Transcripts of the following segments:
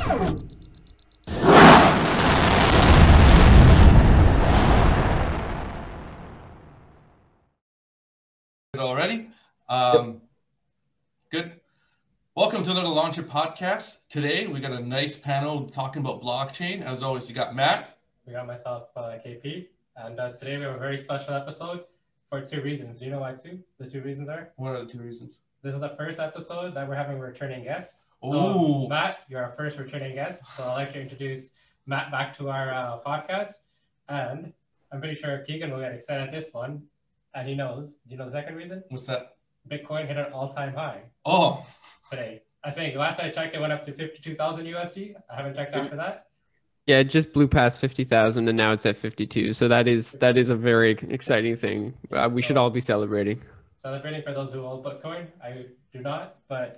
Already? Yep. Good. Welcome to another Launcher podcast. Today we got a nice panel talking about blockchain. As always, you got Matt. We got myself, KP, and today we have a very special episode for two reasons. Do you know why two? The two reasons are? What are the two reasons? This is the first episode that we're having returning guests. So, Ooh. Matt, you're our first returning guest. So I'd like to introduce Matt back to our podcast. And I'm pretty sure Keegan will get excited at this one. And he knows. Do you know the second reason? What's that? Bitcoin hit an all-time high today. I think last I checked, it went up to 52,000 USD. I haven't checked after that. Yeah, it just blew past 50,000 and now it's at 52. So that is a very exciting thing. We should all be celebrating. Celebrating for those who hold Bitcoin. I do not, but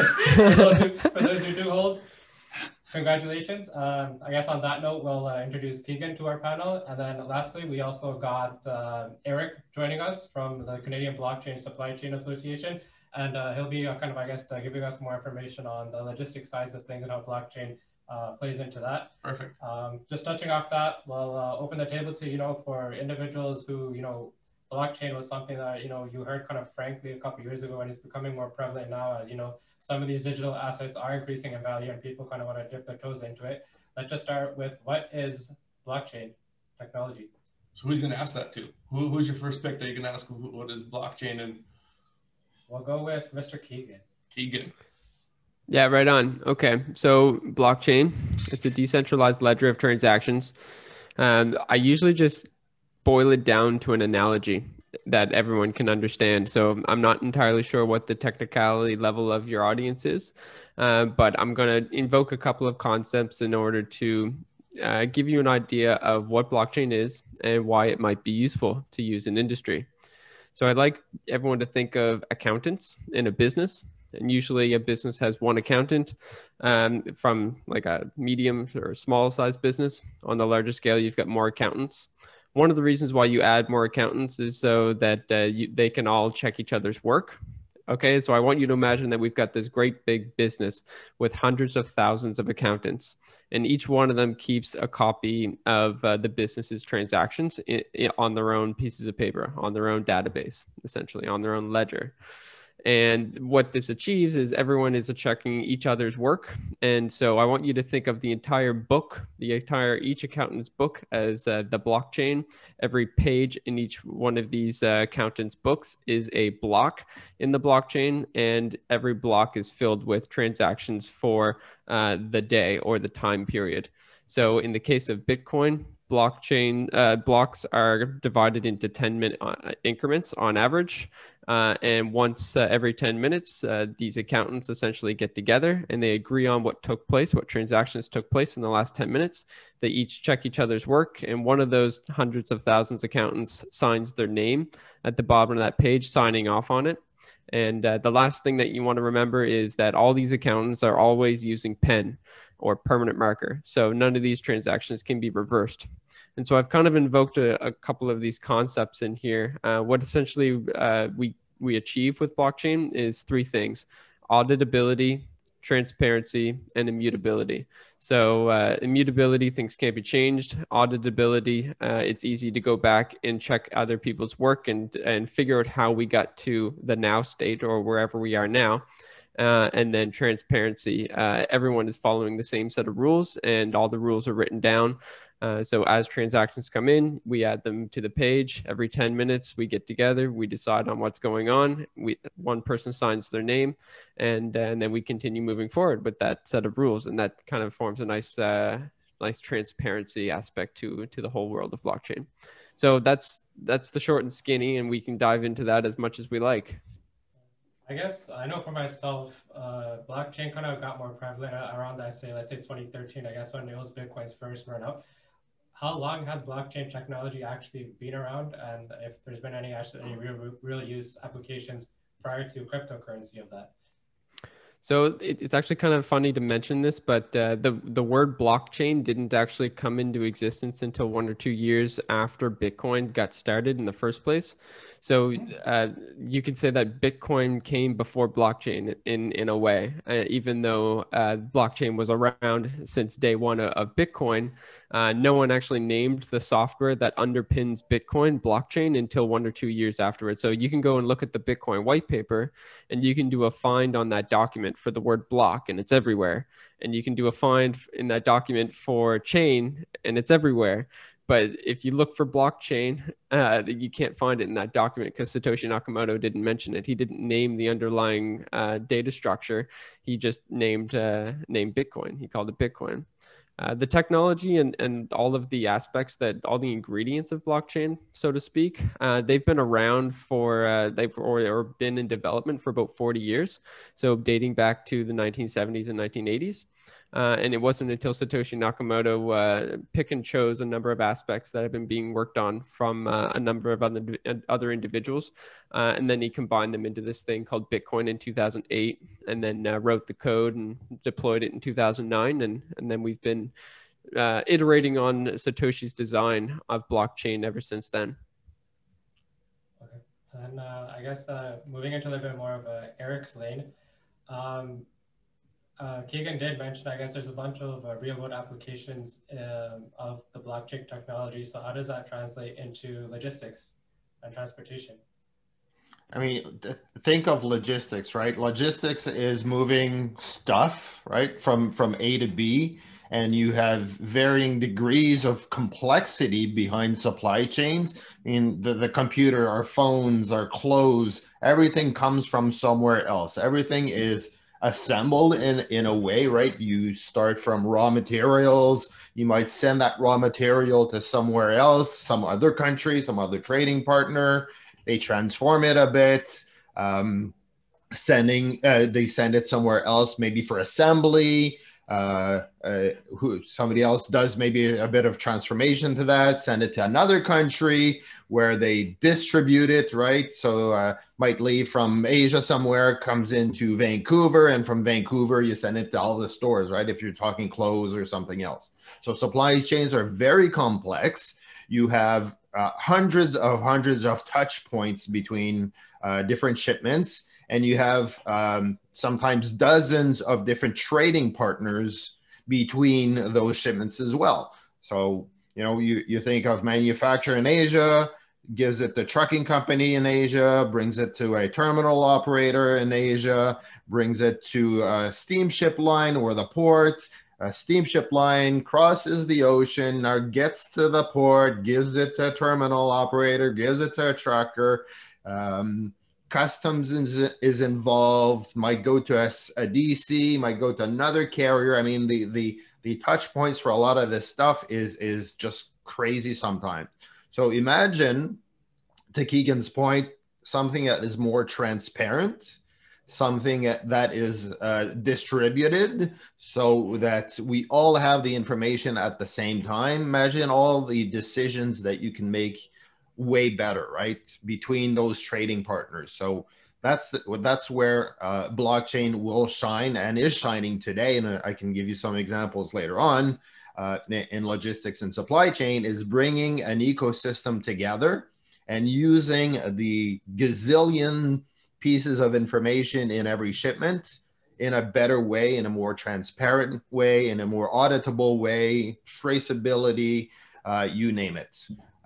for those who do hold, congratulations. I guess on that note, we'll introduce Keegan to our panel. And then lastly, we also got Eric joining us from the Canadian Blockchain Supply Chain Association. And he'll be giving us more information on the logistics sides of things and how blockchain plays into that. Perfect. Just touching off that, we'll open the table to, for individuals who, blockchain was something that, you heard kind of frankly a couple of years ago, and it's becoming more prevalent now as, some of these digital assets are increasing in value and people kind of want to dip their toes into it. Let's just start with, what is blockchain technology? So who's going to ask that to? Who's your first pick that you can ask what is blockchain? And we'll go with Mr. Keegan. Keegan. Yeah, right on. Okay, so blockchain, it's a decentralized ledger of transactions. I usually just boil it down to an analogy that everyone can understand. So I'm not entirely sure what the technicality level of your audience is, but I'm going to invoke a couple of concepts in order to give you an idea of what blockchain is and why it might be useful to use in industry. So I'd like everyone to think of accountants in a business. And usually a business has one accountant from like a medium or small size business. On the larger scale, you've got more accountants. One of the reasons why you add more accountants is so that they can all check each other's work. Okay, so I want you to imagine that we've got this great big business with hundreds of thousands of accountants, and each one of them keeps a copy of the business's transactions on their own pieces of paper, on their own database, essentially on their own ledger. And what this achieves is everyone is checking each other's work. And so I want you to think of the entire book, each accountant's book as the blockchain. Every page in each one of these accountants' books is a block in the blockchain, and every block is filled with transactions for the day or the time period. So in the case of Bitcoin, blockchain blocks are divided into 10-minute increments on average. And once every 10 minutes, these accountants essentially get together and they agree on what took place, what transactions took place in the last 10 minutes. They each check each other's work, and one of those hundreds of thousands of accountants signs their name at the bottom of that page, signing off on it. And the last thing that you want to remember is that all these accountants are always using pen or permanent marker. So none of these transactions can be reversed. And so I've kind of invoked a couple of these concepts in here. What essentially we achieve with blockchain is three things: auditability, transparency, and immutability. So immutability, things can't be changed. Auditability, it's easy to go back and check other people's work and figure out how we got to the now state or wherever we are now. And then transparency, everyone is following the same set of rules and all the rules are written down. So as transactions come in, we add them to the page. Every 10 minutes, we get together, we decide on what's going on. One person signs their name, and then we continue moving forward with that set of rules. And that kind of forms a nice transparency aspect to the whole world of blockchain. So that's the short and skinny, and we can dive into that as much as we like. I guess I know for myself, blockchain kind of got more prevalent around, let's say 2013, I guess, when it was Bitcoin's first run up. How long has blockchain technology actually been around, and if there's been any real use applications prior to cryptocurrency of that? So it's actually kind of funny to mention this, but the word blockchain didn't actually come into existence until 1 or 2 years after Bitcoin got started in the first place. So you could say that Bitcoin came before blockchain in a way, even though blockchain was around since day one of Bitcoin. No one actually named the software that underpins Bitcoin blockchain until 1 or 2 years afterwards. So you can go and look at the Bitcoin white paper and you can do a find on that document for the word block, and it's everywhere. And you can do a find in that document for chain, and it's everywhere. But if you look for blockchain, you can't find it in that document because Satoshi Nakamoto didn't mention it. He didn't name the underlying data structure. He just named Bitcoin. He called it Bitcoin. The technology and all of the aspects all the ingredients of blockchain, so to speak, they've been around or been in development for about 40 years. So dating back to the 1970s and 1980s. And it wasn't until Satoshi Nakamoto pick and chose a number of aspects that have been being worked on from a number of other individuals. And then he combined them into this thing called Bitcoin in 2008, and then wrote the code and deployed it in 2009. And then we've been iterating on Satoshi's design of blockchain ever since then. Okay. And I guess moving into a little bit more of Eric's lane, Keegan did mention, I guess there's a bunch of real-world applications of the blockchain technology. So how does that translate into logistics and transportation? I mean, think of logistics, right? Logistics is moving stuff, right, from A to B, and you have varying degrees of complexity behind supply chains. I mean, the computer, our phones, our clothes, everything comes from somewhere else. Everything is assembled in a way, right? You start from raw materials. You might send that raw material to somewhere else, some other country, some other trading partner. They transform it a bit, they send it somewhere else, maybe for assembly. Somebody else does maybe a bit of transformation to that, send it to another country where they distribute it, right? So might leave from Asia somewhere, comes into Vancouver, and from Vancouver you send it to all the stores, right? If you're talking clothes or something else. So supply chains are very complex. You have hundreds of touch points between different shipments. And you have sometimes dozens of different trading partners between those shipments as well. So, you know, you think of manufacturer in Asia, gives it the trucking company in Asia, brings it to a terminal operator in Asia, brings it to a steamship line or the port. A steamship line crosses the ocean or gets to the port, gives it to a terminal operator, gives it to a trucker. Customs is involved, might go to a DC, might go to another carrier. I mean, the touch points for a lot of this stuff is just crazy sometimes. So imagine, to Keegan's point, something that is more transparent, something that is distributed so that we all have the information at the same time. Imagine all the decisions that you can make way better, right, between those trading partners. So that's where blockchain will shine and is shining today. And I can give you some examples later on in logistics and supply chain, is bringing an ecosystem together and using the gazillion pieces of information in every shipment in a better way, in a more transparent way, in a more auditable way, traceability, you name it.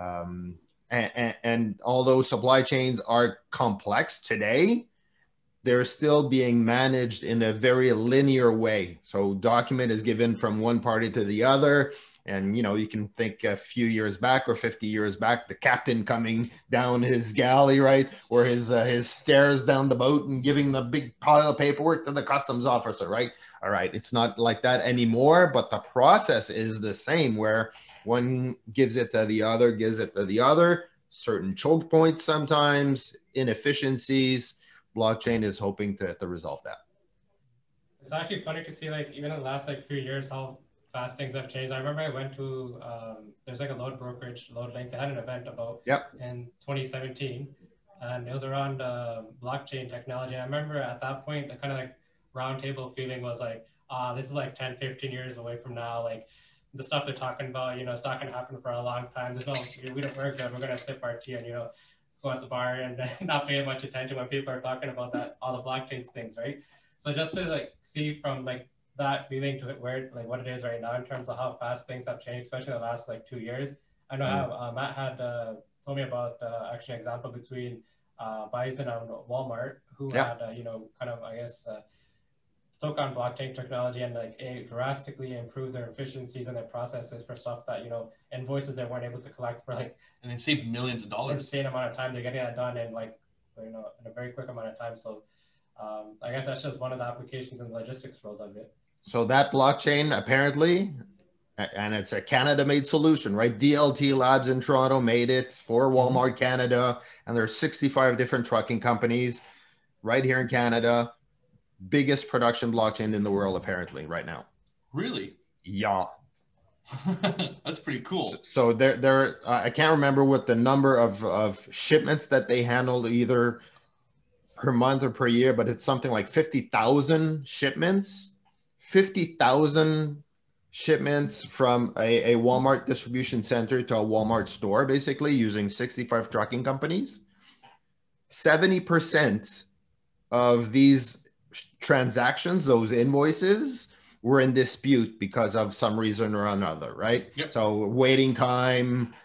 And although supply chains are complex today, they're still being managed in a very linear way. So document is given from one party to the other. And, you know, you can think a few years back or 50 years back, the captain coming down his galley, right? Or his stairs down the boat and giving the big pile of paperwork to the customs officer, right? All right, it's not like that anymore, but the process is the same, where one gives it to the other, gives it to the other, certain choke points sometimes, inefficiencies. Blockchain is hoping to resolve that. It's actually funny to see, like, even in the last few years, how fast things have changed. I remember I went to, there's like a load brokerage, LoadLink. They had an event about in 2017, and it was around blockchain technology. I remember at that point, the kind of like roundtable feeling was like, this is like 10, 15 years away from now. Like, the stuff they're talking about, you know, it's not going to happen for a long time. We're good. We're going to sip our tea and, you know, go at the bar and not pay much attention when people are talking about that, all the blockchain things, right? So just to like see from like that feeling to where like what it is right now in terms of how fast things have changed, especially in the last like 2 years. I know how Matt had told me about actually an example between Bison and Walmart, who had you know, kind of I guess took on blockchain technology and like drastically improved their efficiencies and their processes for stuff that, you know, invoices they weren't able to collect for like, and they saved millions of dollars. Insane amount of time. They're getting that done in like, you know, in a very quick amount of time. So I guess that's just one of the applications in the logistics world of it. So that blockchain apparently, and it's a Canada-made solution, right? DLT Labs in Toronto made it for Walmart Canada, and there's 65 different trucking companies right here in Canada. Biggest production blockchain in the world apparently right now. Really? Yeah. That's pretty cool. So there I can't remember what the number of shipments that they handled either per month or per year, but it's something like 50,000 shipments. 50,000 shipments from a Walmart distribution center to a Walmart store, basically using 65 trucking companies. 70% of these transactions, those invoices, were in dispute because of some reason or another, right? Yep. So waiting time,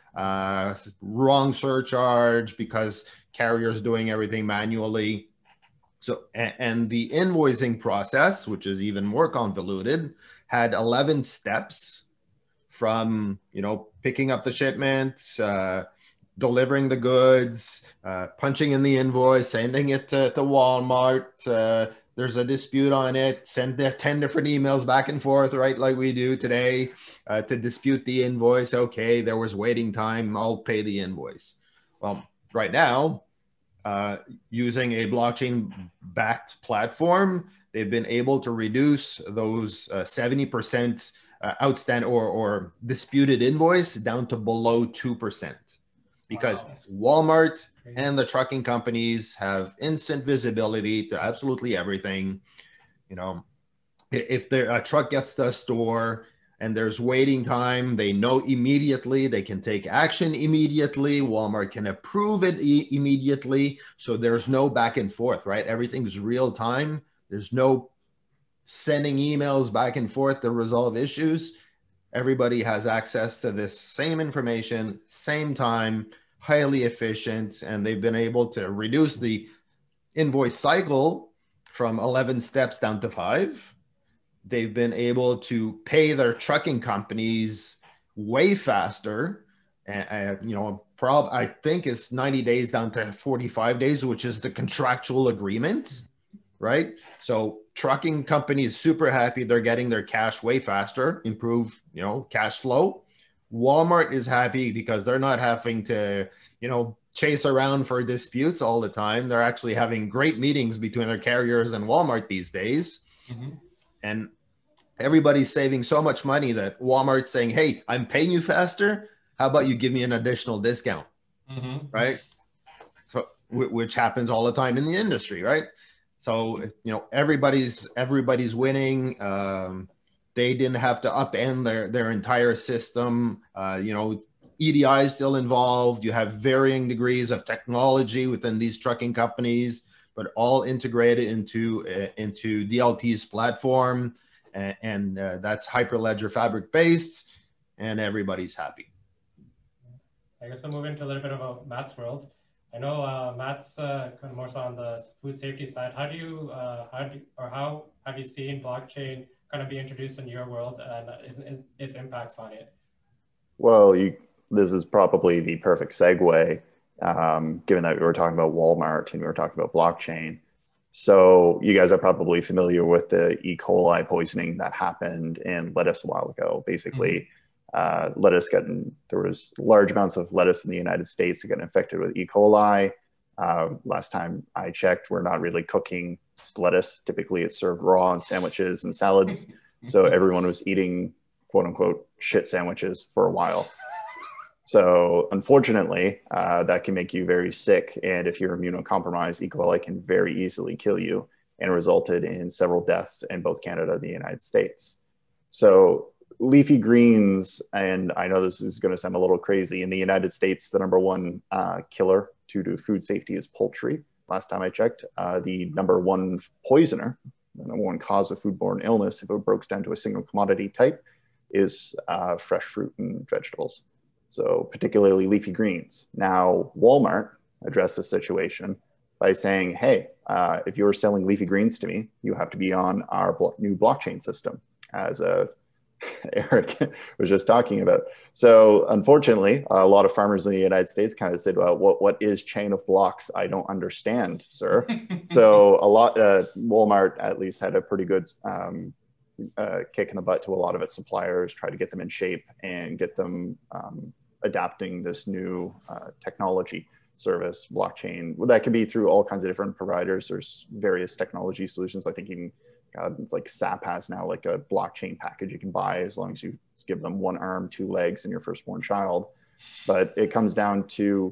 wrong surcharge because carriers doing everything manually. So, and the invoicing process, which is even more convoluted, had 11 steps from, you know, picking up the shipment, delivering the goods, punching in the invoice, sending it to Walmart. There's a dispute on it, send the 10 different emails back and forth, right? Like we do today to dispute the invoice. Okay, there was waiting time, I'll pay the invoice. Well, right now, using a blockchain-backed platform, they've been able to reduce those 70% outstanding or disputed invoice down to below 2%. Because Walmart and the trucking companies have instant visibility to absolutely everything. You know, if a truck gets to a store and there's waiting time, they know immediately, they can take action immediately. Walmart can approve it immediately. So there's no back and forth, right? Everything's real time. There's no sending emails back and forth to resolve issues. Everybody has access to this same information, same time, highly efficient, and they've been able to reduce the invoice cycle from 11 steps down to 5. They've been able to pay their trucking companies way faster. And you know, I think it's 90 days down to 45 days, which is the contractual agreement, right? So trucking companies super happy they're getting their cash way faster, improve, you know, cash flow. Walmart is happy because they're not having to, you know, chase around for disputes all the time. They're actually having great meetings between their carriers and Walmart these days. Mm-hmm. And everybody's saving so much money that Walmart's saying, hey, I'm paying you faster. How about you give me an additional discount? Mm-hmm. Right? So, which happens all the time in the industry, right? So, you know, everybody's winning. They didn't have to upend their entire system. You know, EDI is still involved. You have varying degrees of technology within these trucking companies, but all integrated into DLT's platform. And that's Hyperledger Fabric based, and everybody's happy. I guess I'll move into a little bit about Matt's world. I know Matt's kind of more so on the food safety side. How have you seen blockchain kind of be introduced in your world and its impacts on it? Well, this is probably the perfect segue, given that we were talking about Walmart and we were talking about blockchain. So you guys are probably familiar with the E. coli poisoning that happened in lettuce a while ago. Basically, lettuce there was large amounts of lettuce in the United States that got infected with E. coli. Last time I checked, we're not really cooking lettuce. Typically it's served raw in sandwiches and salads. So everyone was eating quote unquote shit sandwiches for a while. So unfortunately, that can make you very sick. And if you're immunocompromised, E. coli can very easily kill you, and resulted in several deaths in both Canada and the United States. So leafy greens, and I know this is going to sound a little crazy, in the United States, the #1 killer to food safety is poultry. Last time I checked, the number one poisoner, the number one cause of foodborne illness, if it breaks down to a single commodity type, is fresh fruit and vegetables. So particularly leafy greens. Now, Walmart addressed the situation by saying, hey, if you're selling leafy greens to me, you have to be on our new blockchain system, as Eric was just talking about. So unfortunately, a lot of farmers in the United States kind of said, well, what is chain of blocks? I don't understand, sir. So Walmart at least had a pretty good kick in the butt to a lot of its suppliers, try to get them in shape and get them adapting this new technology service, blockchain. Well, that can be through all kinds of different providers. There's various technology solutions. I think even it's like SAP has now like a blockchain package you can buy as long as you give them one arm, two legs, and your firstborn child. But it comes down to,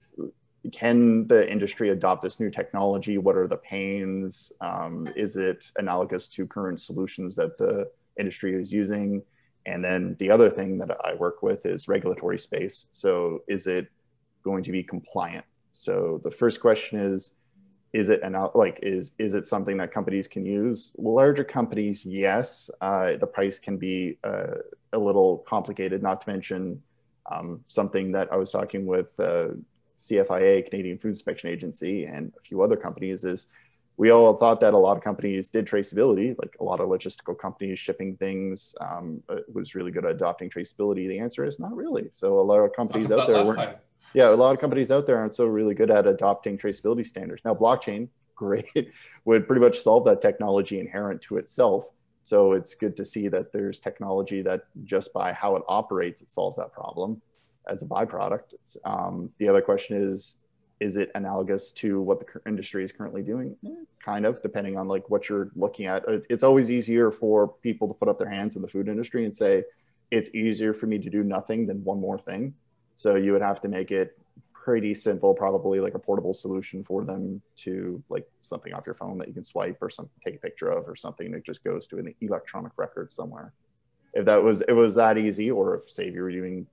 can the industry adopt this new technology? What are the pains? Is it analogous to current solutions that the industry is using? And then the other thing that I work with is regulatory space. So is it going to be compliant? So the first question is it is it something that companies can use? Larger companies, yes. The price can be a little complicated, not to mention something that I was talking with CFIA, Canadian Food Inspection Agency, and a few other companies, is we all thought that a lot of companies did traceability, like a lot of logistical companies shipping things was really good at adopting traceability. The answer is not really. So a lot of companies out there weren't. Yeah, a lot of companies out there aren't so really good at adopting traceability standards. Now, blockchain, great, would pretty much solve that technology inherent to itself. So it's good to see that there's technology that just by how it operates, it solves that problem as a byproduct. The other question is it analogous to what the industry is currently doing? Kind of, depending on like what you're looking at. It's always easier for people to put up their hands in the food industry and say, it's easier for me to do nothing than one more thing. So you would have to make it pretty simple, probably like a portable solution for them to like something off your phone that you can swipe or take a picture of, or something that just goes to an electronic record somewhere. If it was that easy, or if say you were doing,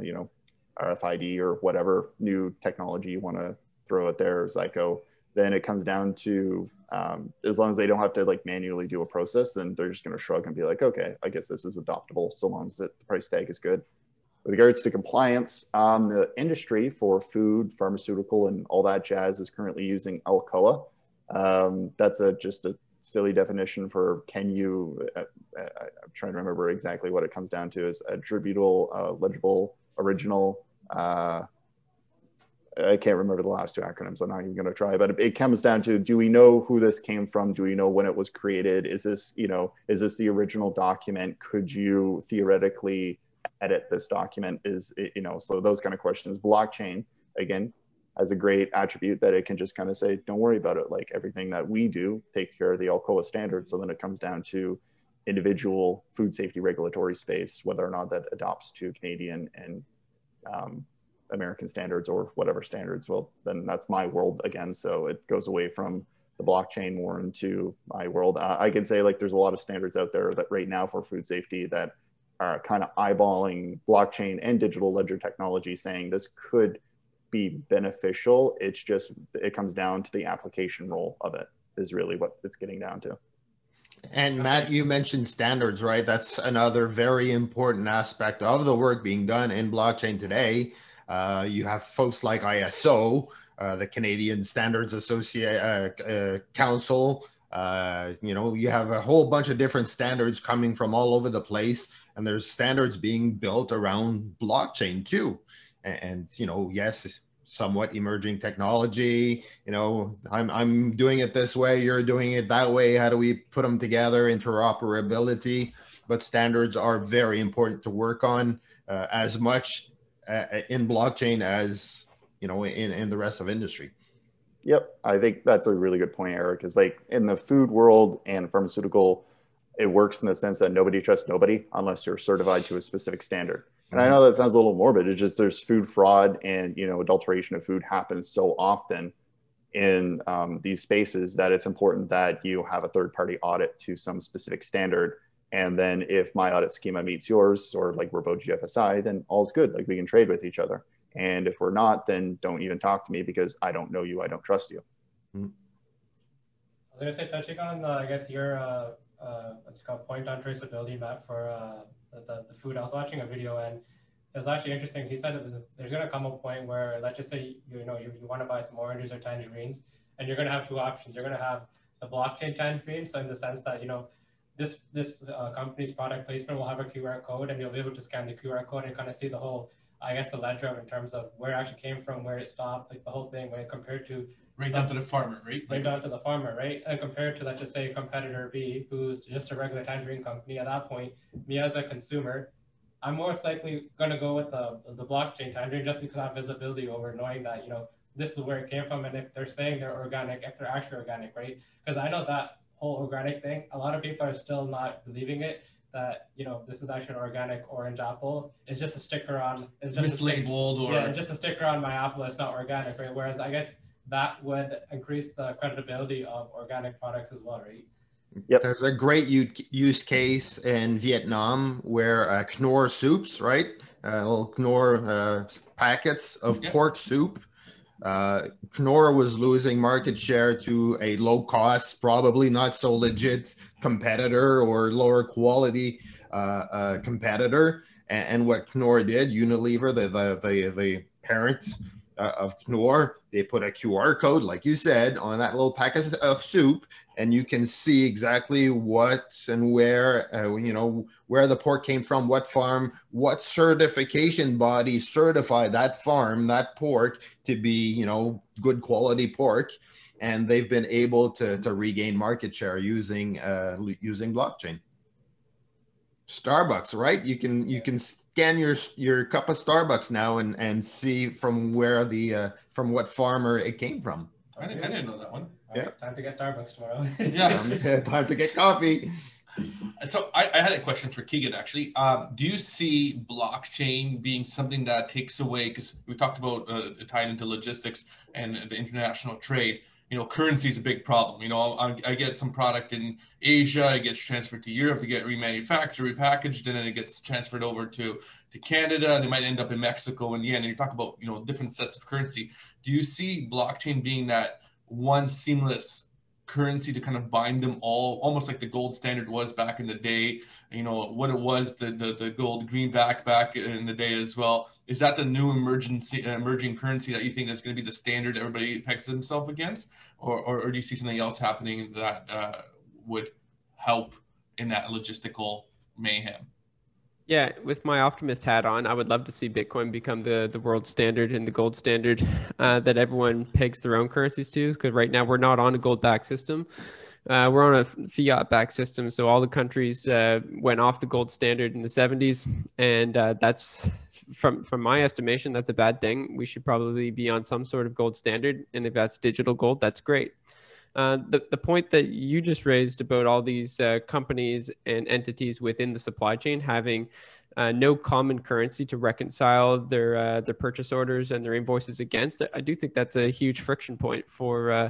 RFID or whatever new technology you want to throw out there, Zyco, then it comes down to as long as they don't have to like manually do a process, then they're just going to shrug and be like, okay, I guess this is adoptable so long as the price tag is good. With regards to compliance, the industry for food, pharmaceutical, and all that jazz is currently using Alcoa. That's just a silly definition for I'm trying to remember exactly what it comes down to, is attributable, legible, original. I can't remember the last two acronyms. I'm not even going to try, but it comes down to, do we know who this came from? Do we know when it was created? Is this the original document? Could you theoretically edit this document? So those kind of questions. Blockchain, again, has a great attribute that it can just kind of say, don't worry about it. Like everything that we do, take care of the Alcoa standards. So then it comes down to individual food safety regulatory space, whether or not that adopts to Canadian and American standards or whatever standards. Well, then that's my world again. So it goes away from the blockchain more into my world. I can say like there's a lot of standards out there that right now for food safety that are kind of eyeballing blockchain and digital ledger technology, saying this could be beneficial. It's just, it comes down to the application role of it is really what it's getting down to. And Matt, you mentioned standards, right? That's another very important aspect of the work being done in blockchain today. You have folks like ISO, the Canadian Standards Council. You have a whole bunch of different standards coming from all over the place, and there's standards being built around blockchain too. And yes, somewhat emerging technology. I'm doing it this way, you're doing it that way. How do we put them together? Interoperability. But standards are very important to work on, as much in blockchain as in the rest of industry. Yep, I think that's a really good point, Eric. Is like in the food world and pharmaceutical, it works in the sense that nobody trusts nobody unless you're certified to a specific standard. And I know that sounds a little morbid. It's just there's food fraud and adulteration of food happens so often in these spaces that it's important that you have a third-party audit to some specific standard. And then if my audit schema meets yours, or like we're both GFSI, then all's good. Like we can trade with each other. And if we're not, then don't even talk to me because I don't know you. I don't trust you. I was going to say, touching on, I guess, your what's it called, point on traceability, Matt, for the food. I was watching a video and it was actually interesting. He said there's going to come a point where, let's just say, you want to buy some oranges or tangerines, and you're going to have two options. You're going to have the blockchain tangerine. So in the sense that, this company's product placement will have a QR code, and you'll be able to scan the QR code and kind of see the whole, I guess, the ledger in terms of where it actually came from, where it stopped, like the whole thing, when it compared to down to the farmer, right? Right down to the farmer, right? And compared to, let's just say, competitor B, who's just a regular tangerine company. At that point, me as a consumer, I'm most likely going to go with the blockchain tangerine just because I have visibility over knowing that, this is where it came from. And if they're saying they're organic, if they're actually organic, right? Because I know that whole organic thing, a lot of people are still not believing it, that, this is actually an organic orange apple. It's just a sticker on, it's just mislabeled, or yeah, just a sticker on my apple. It's not organic, right? Whereas I guess that would increase the credibility of organic products as well, right? Yep. There's a great use case in Vietnam where Knorr soups, right? Little Knorr packets of pork soup. Knorr was losing market share to a low cost, probably not so legit competitor or lower quality competitor. And what Knorr did, Unilever, the parent of Knorr, they put a QR code, like you said, on that little packet of soup, and you can see exactly what and where, where the pork came from, what farm, what certification body certified that farm, that pork to be, good quality pork. And they've been able to regain market share using blockchain. Starbucks, right? You can scan your cup of Starbucks now and see from where from what farmer it came from. I didn't know that one. Yeah. Time to get Starbucks tomorrow. Yeah. Time to get coffee. So I had a question for Keegan, actually. Do you see blockchain being something that takes away, because we talked about tying into logistics and the international trade, currency is a big problem. I get some product in Asia, it gets transferred to Europe to get remanufactured, repackaged, and then it gets transferred over to Canada, and they might end up in Mexico in the end. And you talk about, different sets of currency. Do you see blockchain being that one seamless currency to kind of bind them all, almost like the gold standard was back in the day, what it was, the gold greenback back in the day as well? Is that the new emerging currency that you think is going to be the standard everybody pegs themselves against? Or do you see something else happening that would help in that logistical mayhem? Yeah, with my optimist hat on, I would love to see Bitcoin become the world standard and the gold standard that everyone pegs their own currencies to. Because right now we're not on a gold-backed system. We're on a fiat-backed system. So all the countries went off the gold standard in the 70s. And that's, from my estimation, that's a bad thing. We should probably be on some sort of gold standard. And if that's digital gold, that's great. The point that you just raised about all these companies and entities within the supply chain having no common currency to reconcile their purchase orders and their invoices against, I do think that's a huge friction point for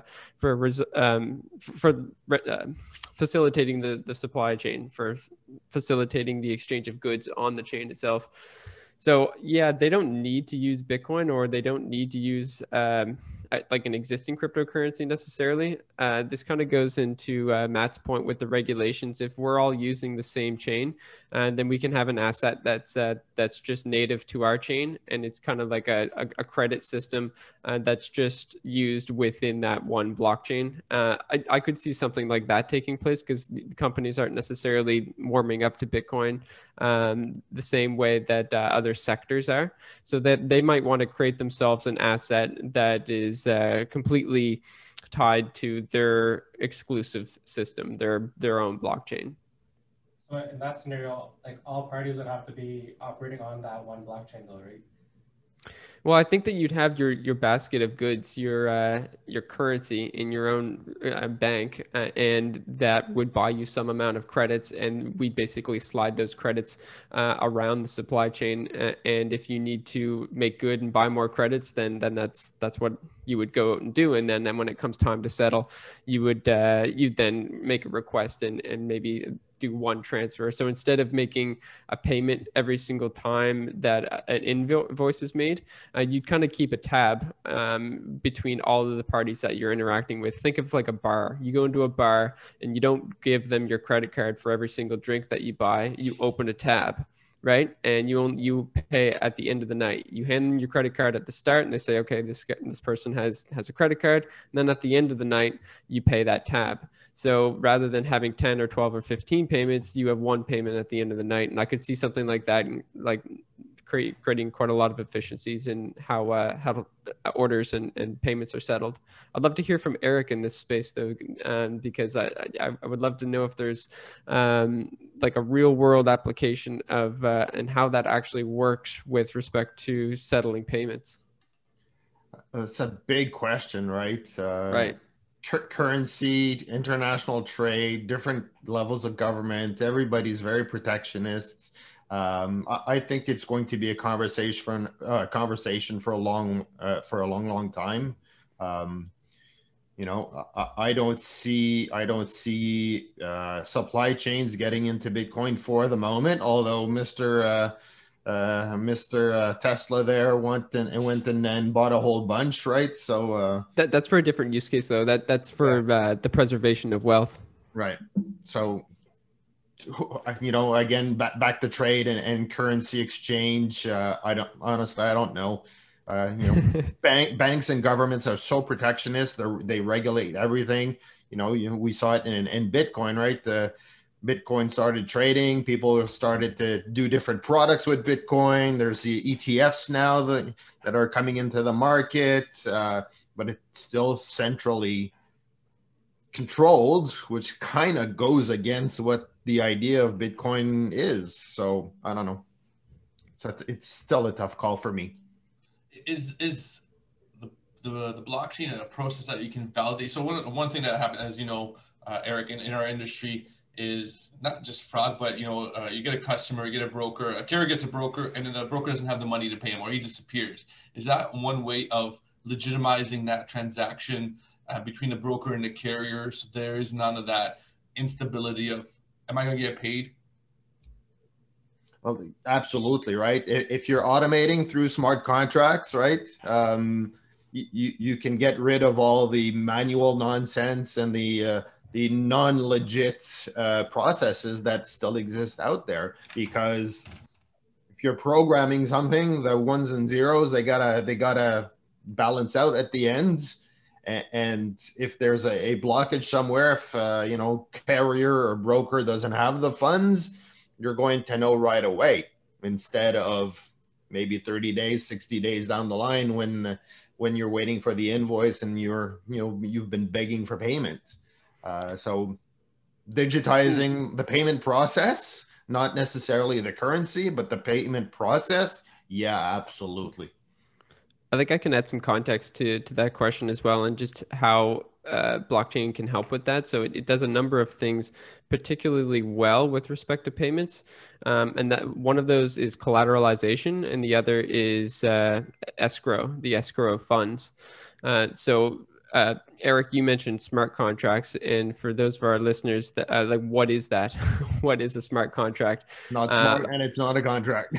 facilitating the supply chain, for facilitating the exchange of goods on the chain itself. So yeah, they don't need to use Bitcoin, or they don't need to use like an existing cryptocurrency necessarily. This kind of goes into Matt's point with the regulations. If we're all using the same chain, then we can have an asset that's just native to our chain, and it's kind of like a credit system that's just used within that one blockchain. I could see something like that taking place, because the companies aren't necessarily warming up to Bitcoin the same way that other sectors are. So that they might want to create themselves an asset that is completely tied to their exclusive system, their own blockchain. So in that scenario, like, all parties would have to be operating on that one blockchain though, right? Well, I think that you'd have your basket of goods, your currency in your own bank, and that would buy you some amount of credits, and we basically slide those credits around the supply chain. And if you need to make good and buy more credits, then that's what you would go out and do. And then when it comes time to settle, you would then make a request, and maybe do one transfer. So instead of making a payment every single time that an invoice is made, you kind of keep a tab between all of the parties that you're interacting with. Think of like a bar. You go into a bar and you don't give them your credit card for every single drink that you buy. You open a tab, right? And you pay at the end of the night. You hand them your credit card at the start and they say, okay, this person has a credit card. And then at the end of the night, you pay that tab. So rather than having 10 or 12 or 15 payments, you have one payment at the end of the night. And I could see something like that, like creating quite a lot of efficiencies in how orders and payments are settled. I'd love to hear from Eric in this space though, because I would love to know if there's like a real world application of and how that actually works with respect to settling payments. That's a big question, right? Right. Currency, international trade, different levels of government, everybody's very protectionist. I think it's going to be a conversation for a long time. You know, I don't see supply chains getting into Bitcoin for the moment. Although Mr. Tesla there went and then bought a whole bunch, right? So that's for a different use case though. That's for the preservation of wealth. Right. So, you know, again, back to trade and currency exchange. I don't know. You know, banks and governments are so protectionist. They regulate everything. You know, we saw it in Bitcoin, right? Bitcoin started trading. People started to do different products with Bitcoin. There's the ETFs now that are coming into the market, but it's still centrally controlled, which kind of goes against what the idea of Bitcoin is. So I don't know. So it's still a tough call for me. Is the blockchain a process that you can validate? So one thing that happened, as you know, Eric, in our industry, is not just fraud, but you know, you get a customer, you get a broker, a carrier gets a broker, and then the broker doesn't have the money to pay him, or he disappears. Is that one way of legitimizing that transaction between the broker and the carrier? So there is none of that instability of, am I going to get paid? Well, absolutely, right. If you're automating through smart contracts, right, you can get rid of all the manual nonsense and the non-legit processes that still exist out there. Because if you're programming something, the ones and zeros, they gotta balance out at the end. And if there's a blockage somewhere, if you know, carrier or broker doesn't have the funds, you're going to know right away, instead of maybe 30 days, 60 days down the line when you're waiting for the invoice and you've been begging for payment. So digitizing the payment process, not necessarily the currency, but the payment process. Yeah, absolutely. I think I can add some context to that question as well, and just how blockchain can help with that. So it does a number of things particularly well with respect to payments. And that one of those is collateralization, and the other is escrow, the escrow of funds. Eric, you mentioned smart contracts, and for those of our listeners, that like, what is that? What is a smart contract? Not smart, and it's not a contract.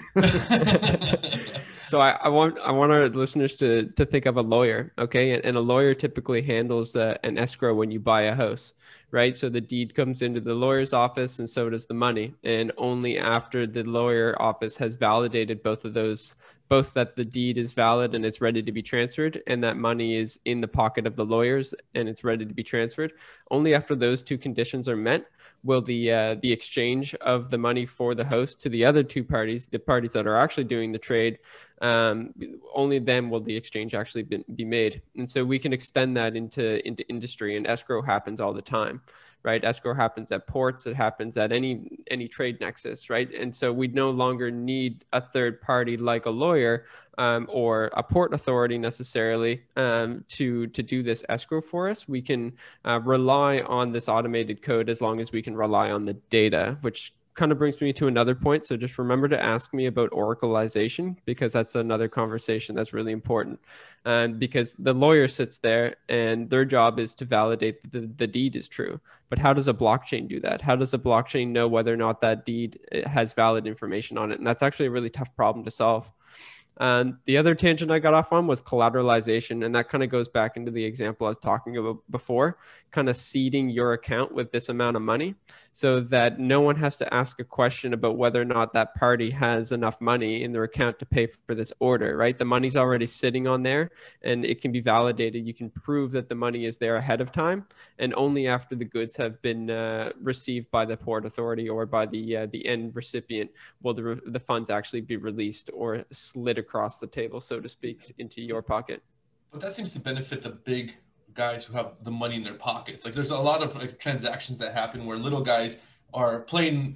So I want our listeners to think of a lawyer, okay? And a lawyer typically handles an escrow when you buy a house, right? So the deed comes into the lawyer's office, and so does the money. And only after the lawyer office has validated both of those, both that the deed is valid and it's ready to be transferred, and that money is in the pocket of the lawyers and it's ready to be transferred, only after those two conditions are met will the exchange of the money for the host to the other two parties, the parties that are actually doing the trade, only then will the exchange actually be made. And so we can extend that into industry, and escrow happens all the time, right? Escrow happens at ports, it happens at any trade nexus, right? And so we no longer need a third party like a lawyer or a port authority necessarily to do this escrow for us. We can rely on this automated code as long as we can rely on the data, which kind of brings me to another point. So just remember to ask me about oracleization, because that's another conversation that's really important. Because the lawyer sits there and their job is to validate that the deed is true. But how does a blockchain do that? How does a blockchain know whether or not that deed has valid information on it? And that's actually a really tough problem to solve. The other tangent I got off on was collateralization. And that kind of goes back into the example I was talking about before, kind of seeding your account with this amount of money so that no one has to ask a question about whether or not that party has enough money in their account to pay for this order, right? The money's already sitting on there and it can be validated. You can prove that the money is there ahead of time, and only after the goods have been received by the port authority or by the end recipient will the funds actually be released or slid across the table, so to speak, into your pocket. But that seems to benefit the big guys who have the money in their pockets. Like there's a lot of like transactions that happen where little guys are playing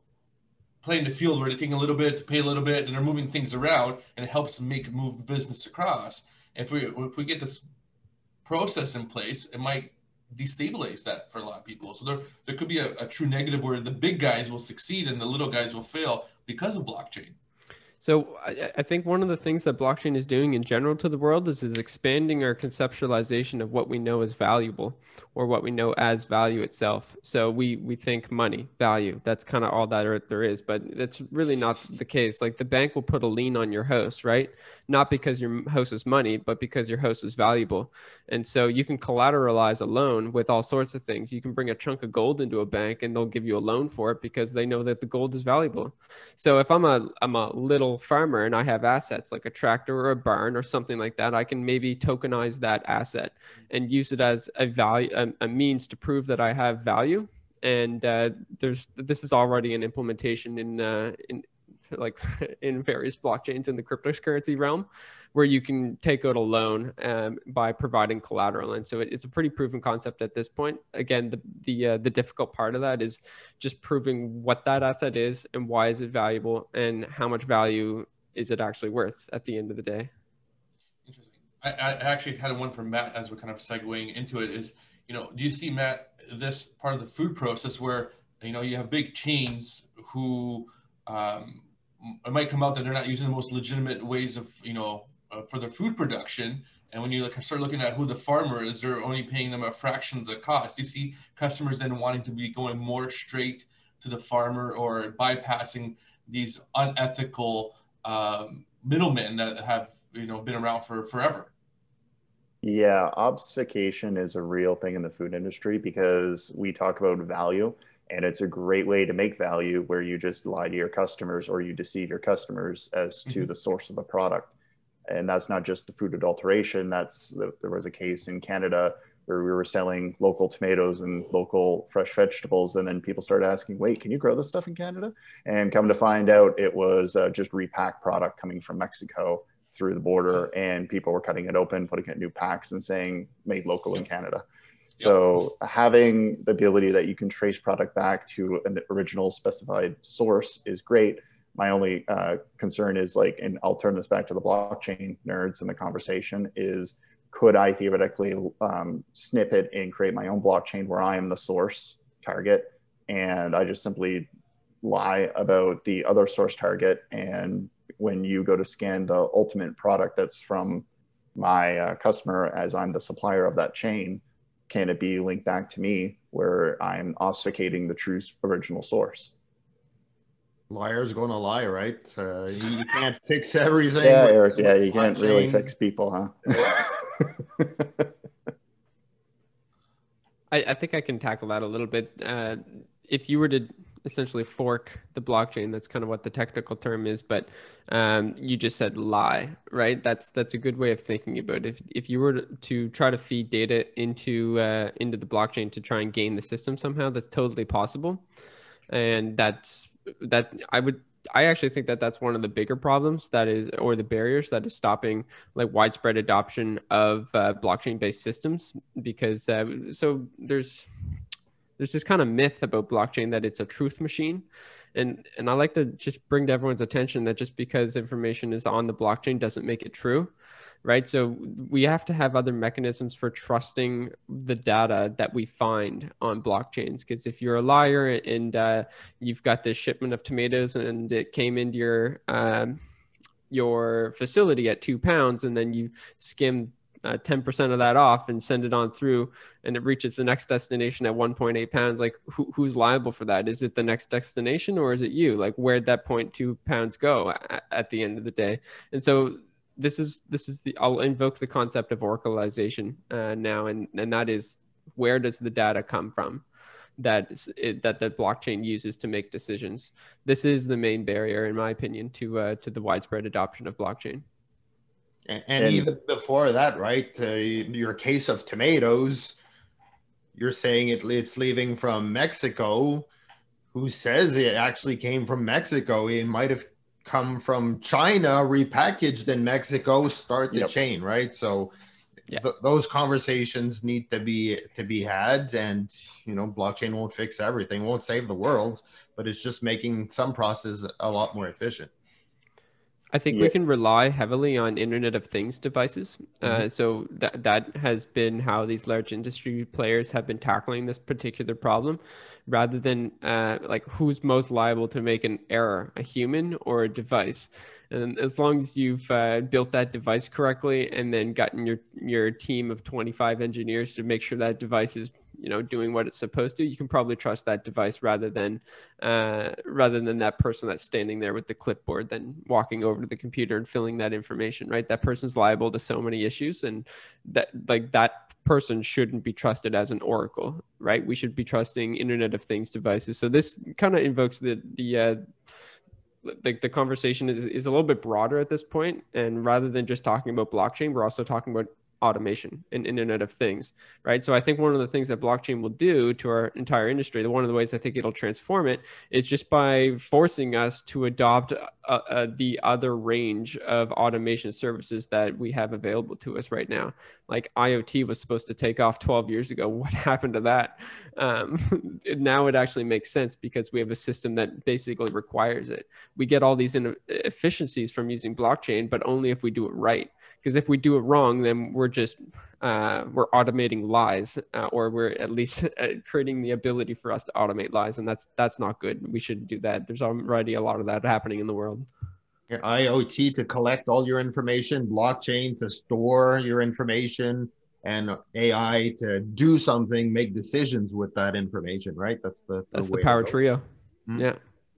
the field where they're taking a little bit to pay a little bit and they're moving things around, and it helps move business across. If we get this process in place, it might destabilize that for a lot of people. So there could be a true negative where the big guys will succeed and the little guys will fail because of blockchain. So I think one of the things that blockchain is doing in general to the world is expanding our conceptualization of what we know as valuable, or what we know as value itself. So we think money, value, that's kind of all that there is, but that's really not the case. Like the bank will put a lien on your house, right? Not because your house is money, but because your house is valuable. And so you can collateralize a loan with all sorts of things. You can bring a chunk of gold into a bank and they'll give you a loan for it because they know that the gold is valuable. So if I'm a little farmer and I have assets like a tractor or a barn or something like that, I can maybe tokenize that asset and use it as a means to prove that I have value. And this is already an implementation in various blockchains in the cryptocurrency realm, where you can take out a loan by providing collateral. And so it's a pretty proven concept at this point. Again, the difficult part of that is just proving what that asset is and why is it valuable and how much value is it actually worth at the end of the day. Interesting. I actually had one from Matt as we're kind of segueing into it is, do you see, Matt, this part of the food process where, you have big chains who it might come out that they're not using the most legitimate ways of, for their food production. And when you start looking at who the farmer is, they're only paying them a fraction of the cost. Do you see customers then wanting to be going more straight to the farmer or bypassing these unethical middlemen that have, been around for forever? Yeah, obfuscation is a real thing in the food industry because we talk about value. And it's a great way to make value where you just lie to your customers or you deceive your customers as to the source of the product. And that's not just the food adulteration. There was a case in Canada where we were selling local tomatoes and local fresh vegetables. And then people started asking, wait, can you grow this stuff in Canada? And come to find out it was just repacked product coming from Mexico through the border. And people were cutting it open, putting it in new packs and saying made local in Canada. So having the ability that you can trace product back to an original specified source is great. My only concern is and I'll turn this back to the blockchain nerds in the conversation, is could I theoretically snip it and create my own blockchain where I am the source target and I just simply lie about the other source target, and when you go to scan the ultimate product that's from my customer as I'm the supplier of that chain, can it be linked back to me where I'm obfuscating the true original source? Liar's going to lie, right? You can't fix everything. Yeah, Eric, you can't really fix people, huh? I think I can tackle that a little bit. If you were to essentially fork the blockchain, that's kind of what the technical term is, but you just said lie, right? That's a good way of thinking about it. If you were to try to feed data into the blockchain to try and game the system somehow, that's totally possible. And I actually think that that's one of the bigger problems or the barriers that is stopping widespread adoption of blockchain-based systems, because so there's this kind of myth about blockchain that it's a truth machine. And I like to just bring to everyone's attention that just because information is on the blockchain doesn't make it true. right? So we have to have other mechanisms for trusting the data that we find on blockchains. Because if you're a liar and you've got this shipment of tomatoes and it came into your facility at £2, and then you skim 10% of that off and send it on through, and it reaches the next destination at 1.8 pounds, like who's liable for that? Is it the next destination, or is it you? Like, where'd that 0.2 pounds go at the end of the day? And so this is I'll invoke the concept of oracleization now, and that is, where does the data come from that the blockchain uses to make decisions? This is the main barrier, in my opinion, to the widespread adoption of blockchain. And even before that, right? Your case of tomatoes, you're saying it's leaving from Mexico. Who says it actually came from Mexico? It might have come from China, repackaged in Mexico, start the chain, right? So those conversations need to be had, and blockchain won't fix everything, won't save the world, but it's just making some process a lot more efficient. I think we can rely heavily on Internet of Things devices. So that has been how these large industry players have been tackling this particular problem, rather than like, who's most liable to make an error, a human or a device? And as long as you've built that device correctly and then gotten your team of 25 engineers to make sure that device is doing what it's supposed to, you can probably trust that device rather than that person that's standing there with the clipboard, then walking over to the computer and filling that information, right? That person's liable to so many issues, and that person shouldn't be trusted as an oracle, right? We should be trusting Internet of Things devices. So this kind of invokes the conversation is a little bit broader at this point, and rather than just talking about blockchain, we're also talking about automation and Internet of Things, right? So I think one of the things that blockchain will do to our entire industry, one of the ways I think it'll transform it, is just by forcing us to adopt the other range of automation services that we have available to us right now. Like, IoT was supposed to take off 12 years ago. What happened to that? Now it actually makes sense because we have a system that basically requires it. We get all these efficiencies from using blockchain, but only if we do it right. Because if we do it wrong, then we're automating lies, or we're at least creating the ability for us to automate lies, and that's not good. We shouldn't do that. There's already a lot of that happening in the world. Your IoT to collect all your information, blockchain to store your information, and AI to do something, make decisions with that information, right? That's the power trio. Yeah.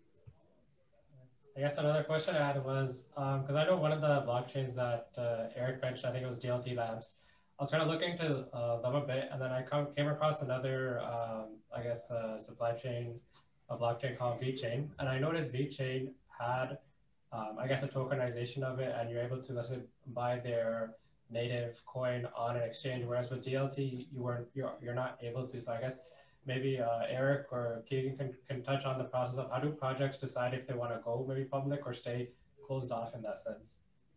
I guess another question I had was, because I know one of the blockchains that Eric mentioned, I think it was DLT Labs. I was kind of looking into them a bit, and then I came across another, supply chain, a blockchain called VeChain. And I noticed VeChain had, a tokenization of it, and you're able to, let's say, buy their native coin on an exchange, whereas with DLT, you're not able to. So I guess maybe Eric or Keegan can touch on the process of how do projects decide if they want to go maybe public or stay closed off in that sense.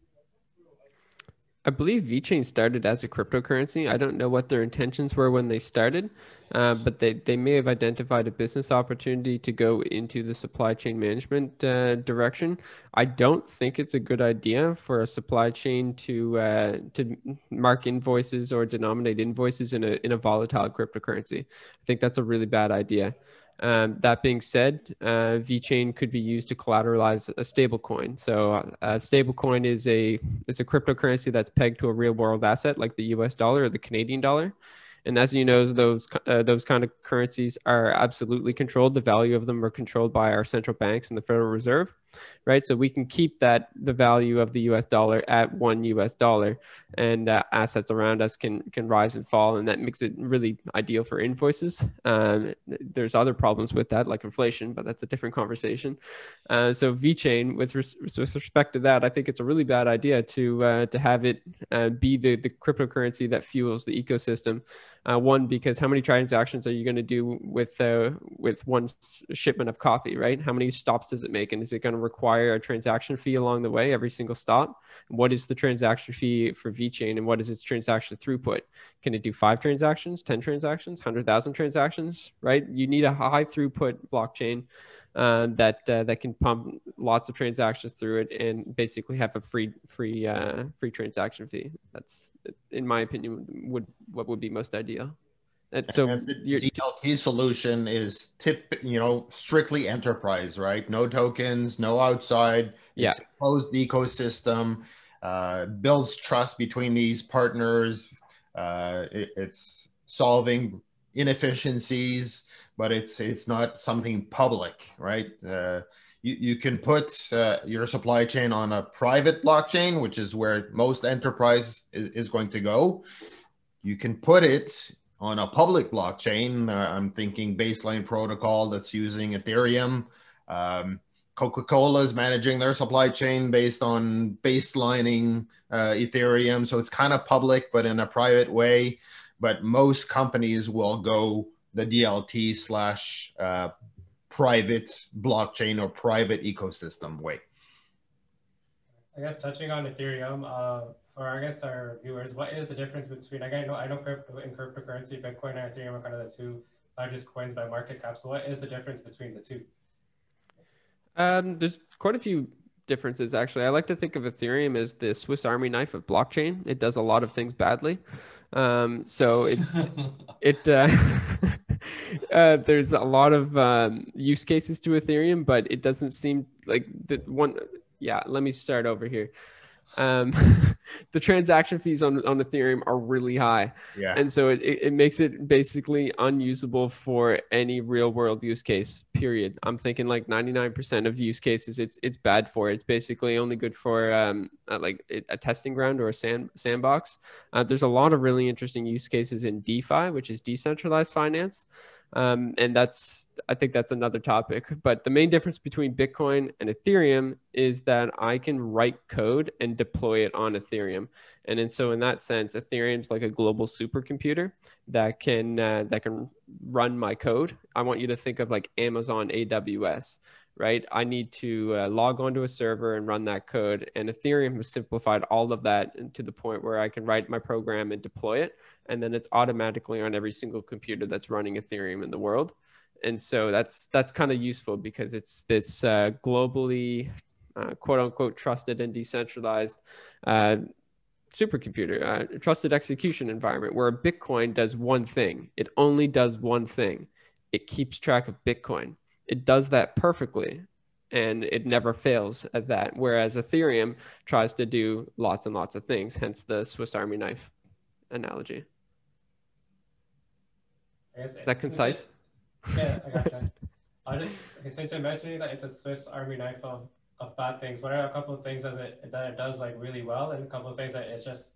I believe VeChain started as a cryptocurrency. I don't know what their intentions were when they started, but they may have identified a business opportunity to go into the supply chain management direction. I don't think it's a good idea for a supply chain to mark invoices or denominate invoices in a volatile cryptocurrency. I think that's a really bad idea. That being said, VeChain could be used to collateralize a stable coin. So a stable coin is a cryptocurrency that's pegged to a real world asset like the US dollar or the Canadian dollar. And as you know, those kind of currencies are absolutely controlled. The value of them are controlled by our central banks and the Federal Reserve, right? So we can keep the value of the US dollar at $1 US, and assets around us can rise and fall, and that makes it really ideal for invoices. There's other problems with that, like inflation, but that's a different conversation. So VeChain, with respect to that, I think it's a really bad idea to have it be the cryptocurrency that fuels the ecosystem. One, because how many transactions are you going to do with one shipment of coffee, right? How many stops does it make? And is it going to require a transaction fee along the way, every single stop? What is the transaction fee for VeChain, and what is its transaction throughput? Can it do 5 transactions, 10 transactions, 100,000 transactions, right? You need a high throughput blockchain that can pump lots of transactions through it and basically have a free transaction fee. That's, in my opinion, what would be most ideal. And so and the DLT solution is strictly enterprise, right? No tokens, no outside. Yeah. It's a closed ecosystem, builds trust between these partners. It's solving inefficiencies, but it's not something public, right? You can put your supply chain on a private blockchain, which is where most enterprise is going to go. You can put it on a public blockchain. I'm thinking Baseline Protocol that's using Ethereum. Coca-Cola is managing their supply chain based on baselining Ethereum. So it's kind of public, but in a private way. But most companies will go the DLT / private blockchain or private ecosystem way. I guess touching on Ethereum, or I guess our viewers, what is the difference between, I know crypto and cryptocurrency, Bitcoin and Ethereum are kind of the two largest coins by market cap. So what is the difference between the two? There's quite a few differences, actually. I like to think of Ethereum as the Swiss Army knife of blockchain. It does a lot of things badly. So there's a lot of use cases to Ethereum, but it doesn't seem like the one. Yeah, let me start over here. The transaction fees on Ethereum are really high. Yeah. And so it makes it basically unusable for any real world use case, period. I'm thinking like 99% of use cases, it's bad for. It's basically only good for like a testing ground or a sandbox. There's a lot of really interesting use cases in DeFi, which is decentralized finance. And I think that's another topic. But the main difference between Bitcoin and Ethereum is that I can write code and deploy it on Ethereum. And so in that sense, Ethereum's like a global supercomputer that can run my code. I want you to think of like Amazon AWS, right? I need to log onto a server and run that code. And Ethereum has simplified all of that to the point where I can write my program and deploy it. And then it's automatically on every single computer that's running Ethereum in the world. And so that's kind of useful because it's this globally, quote unquote, trusted and decentralized supercomputer, trusted execution environment where a Bitcoin does one thing. It only does one thing. It keeps track of Bitcoin. It does that perfectly, and it never fails at that. Whereas Ethereum tries to do lots and lots of things, hence the Swiss Army knife analogy. Is that concise? Yeah, I gotcha. Since you're mentioning that it's a Swiss Army knife of bad things, what are a couple of things that it does like really well, and a couple of things that it's just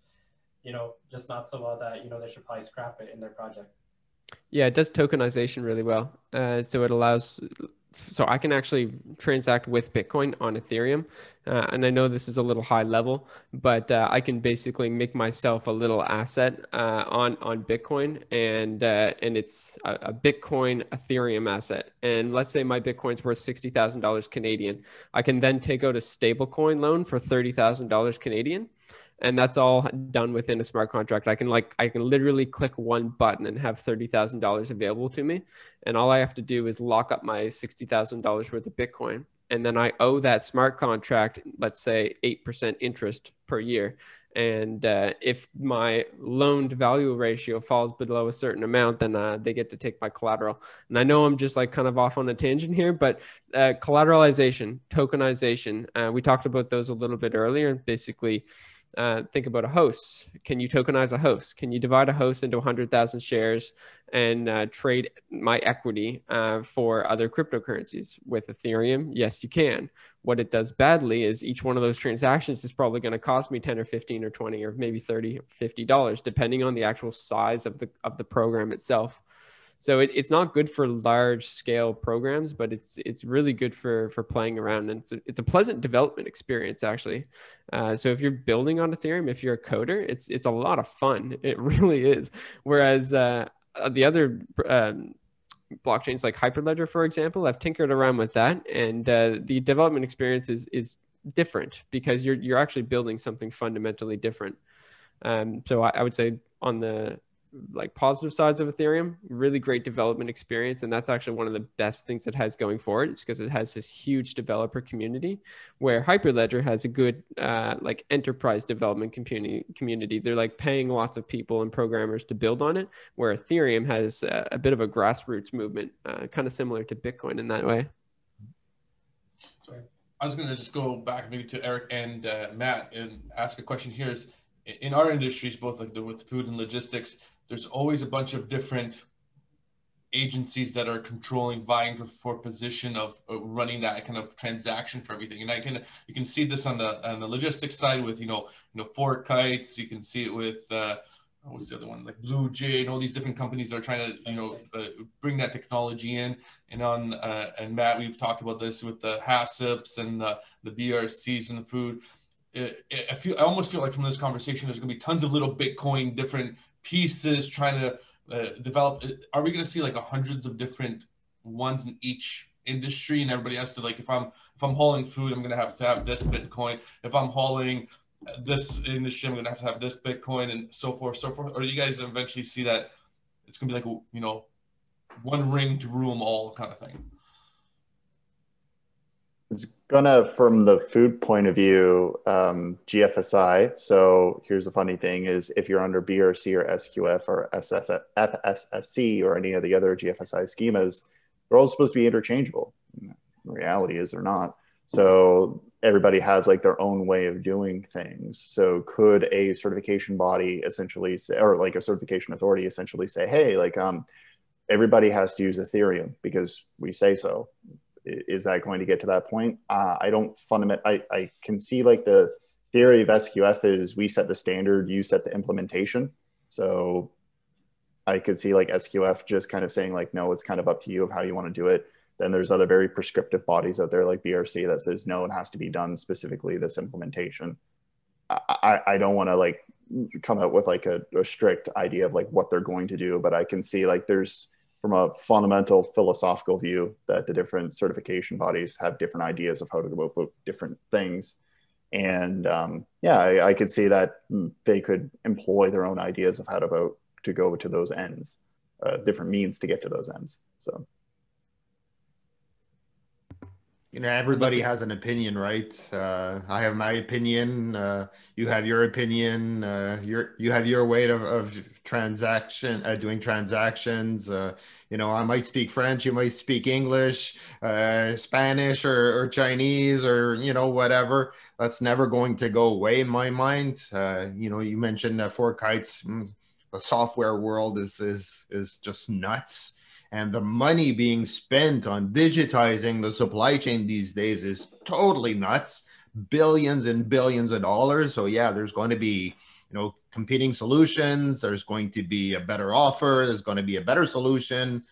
not so well that they should probably scrap it in their project? Yeah, it does tokenization really well. So it allows, so I can actually transact with Bitcoin on Ethereum. And I know this is a little high level, but I can basically make myself a little asset on Bitcoin, and it's a Bitcoin Ethereum asset. And let's say my Bitcoin's worth $60,000 Canadian. I can then take out a stablecoin loan for $30,000 Canadian. And that's all done within a smart contract. I can literally click one button and have $30,000 available to me. And all I have to do is lock up my $60,000 worth of Bitcoin. And then I owe that smart contract, let's say 8% interest per year. And if my loan to value ratio falls below a certain amount, then they get to take my collateral. And I know I'm just like kind of off on a tangent here, but collateralization, tokenization, we talked about those a little bit earlier. Basically, think about a host. Can you tokenize a host? Can you divide a host into 100,000 shares and trade my equity for other cryptocurrencies? With Ethereum, yes, you can. What it does badly is each one of those transactions is probably going to cost me 10 or 15 or 20 or maybe 30 or $50, depending on the actual size of the program itself. So it's not good for large scale programs, but it's really good for playing around, and it's a pleasant development experience actually. So if you're building on Ethereum, if you're a coder, it's a lot of fun. It really is. Whereas the other blockchains like Hyperledger, for example, I've tinkered around with that, and the development experience is different because you're actually building something fundamentally different. So I would say on the like positive sides of Ethereum, really great development experience. And that's actually one of the best things it has going forward. It's because it has this huge developer community, where Hyperledger has a good like enterprise development community. They're like paying lots of people and programmers to build on it, where Ethereum has a bit of a grassroots movement, kind of similar to Bitcoin in that way. I was going to just go back maybe to Eric and Matt and ask a question here. Is in our industries, both like with food and logistics, there's always a bunch of different agencies that are controlling, vying for position of running that kind of transaction for everything. And you can see this on the logistics side with ForkKites. You can see it with what's the other one, like BlueJay, and all these different companies that are trying to bring that technology in. And on and Matt, we've talked about this with the HACCPs and the BRCs and the food. I almost feel like from this conversation, there's going to be tons of little Bitcoin different pieces trying to develop. Are we going to see like hundreds of different ones in each industry, and everybody has to, like, if I'm hauling food, I'm going to have this Bitcoin. If I'm hauling this industry, I'm going to have this Bitcoin, and so forth. Or do you guys eventually see that it's going to be like, one ring to rule them all kind of thing? It's gonna, from the food point of view, GFSI. So here's the funny thing is, if you're under BRC or SQF or FSSC or any of the other GFSI schemas, they're all supposed to be interchangeable. The reality is they're not. So everybody has like their own way of doing things. So could a certification body essentially say, or like a certification authority essentially say, hey, like everybody has to use Ethereum because we say so? Is that going to get to that point? I can see like the theory of SQF is we set the standard, you set the implementation. So I could see like SQF just kind of saying like, no, it's kind of up to you of how you want to do it. Then there's other very prescriptive bodies out there like BRC that says, no, it has to be done specifically this implementation. I don't want to like come out with like a strict idea of like what they're going to do, but I can see like there's, from a fundamental philosophical view, that the different certification bodies have different ideas of how to go about different things. And I could see that they could employ their own ideas of how to go to those ends, different means to get to those ends. So, everybody has an opinion, right? I have my opinion. You have your opinion. You have your way of doing transactions. I might speak French. You might speak English, Spanish, or Chinese, or whatever. That's never going to go away in my mind. You mentioned ForkKites. The software world is just nuts. And the money being spent on digitizing the supply chain these days is totally nuts. Billions and billions of dollars. So yeah, there's going to be, competing solutions. There's going to be a better offer. There's going to be a better solution.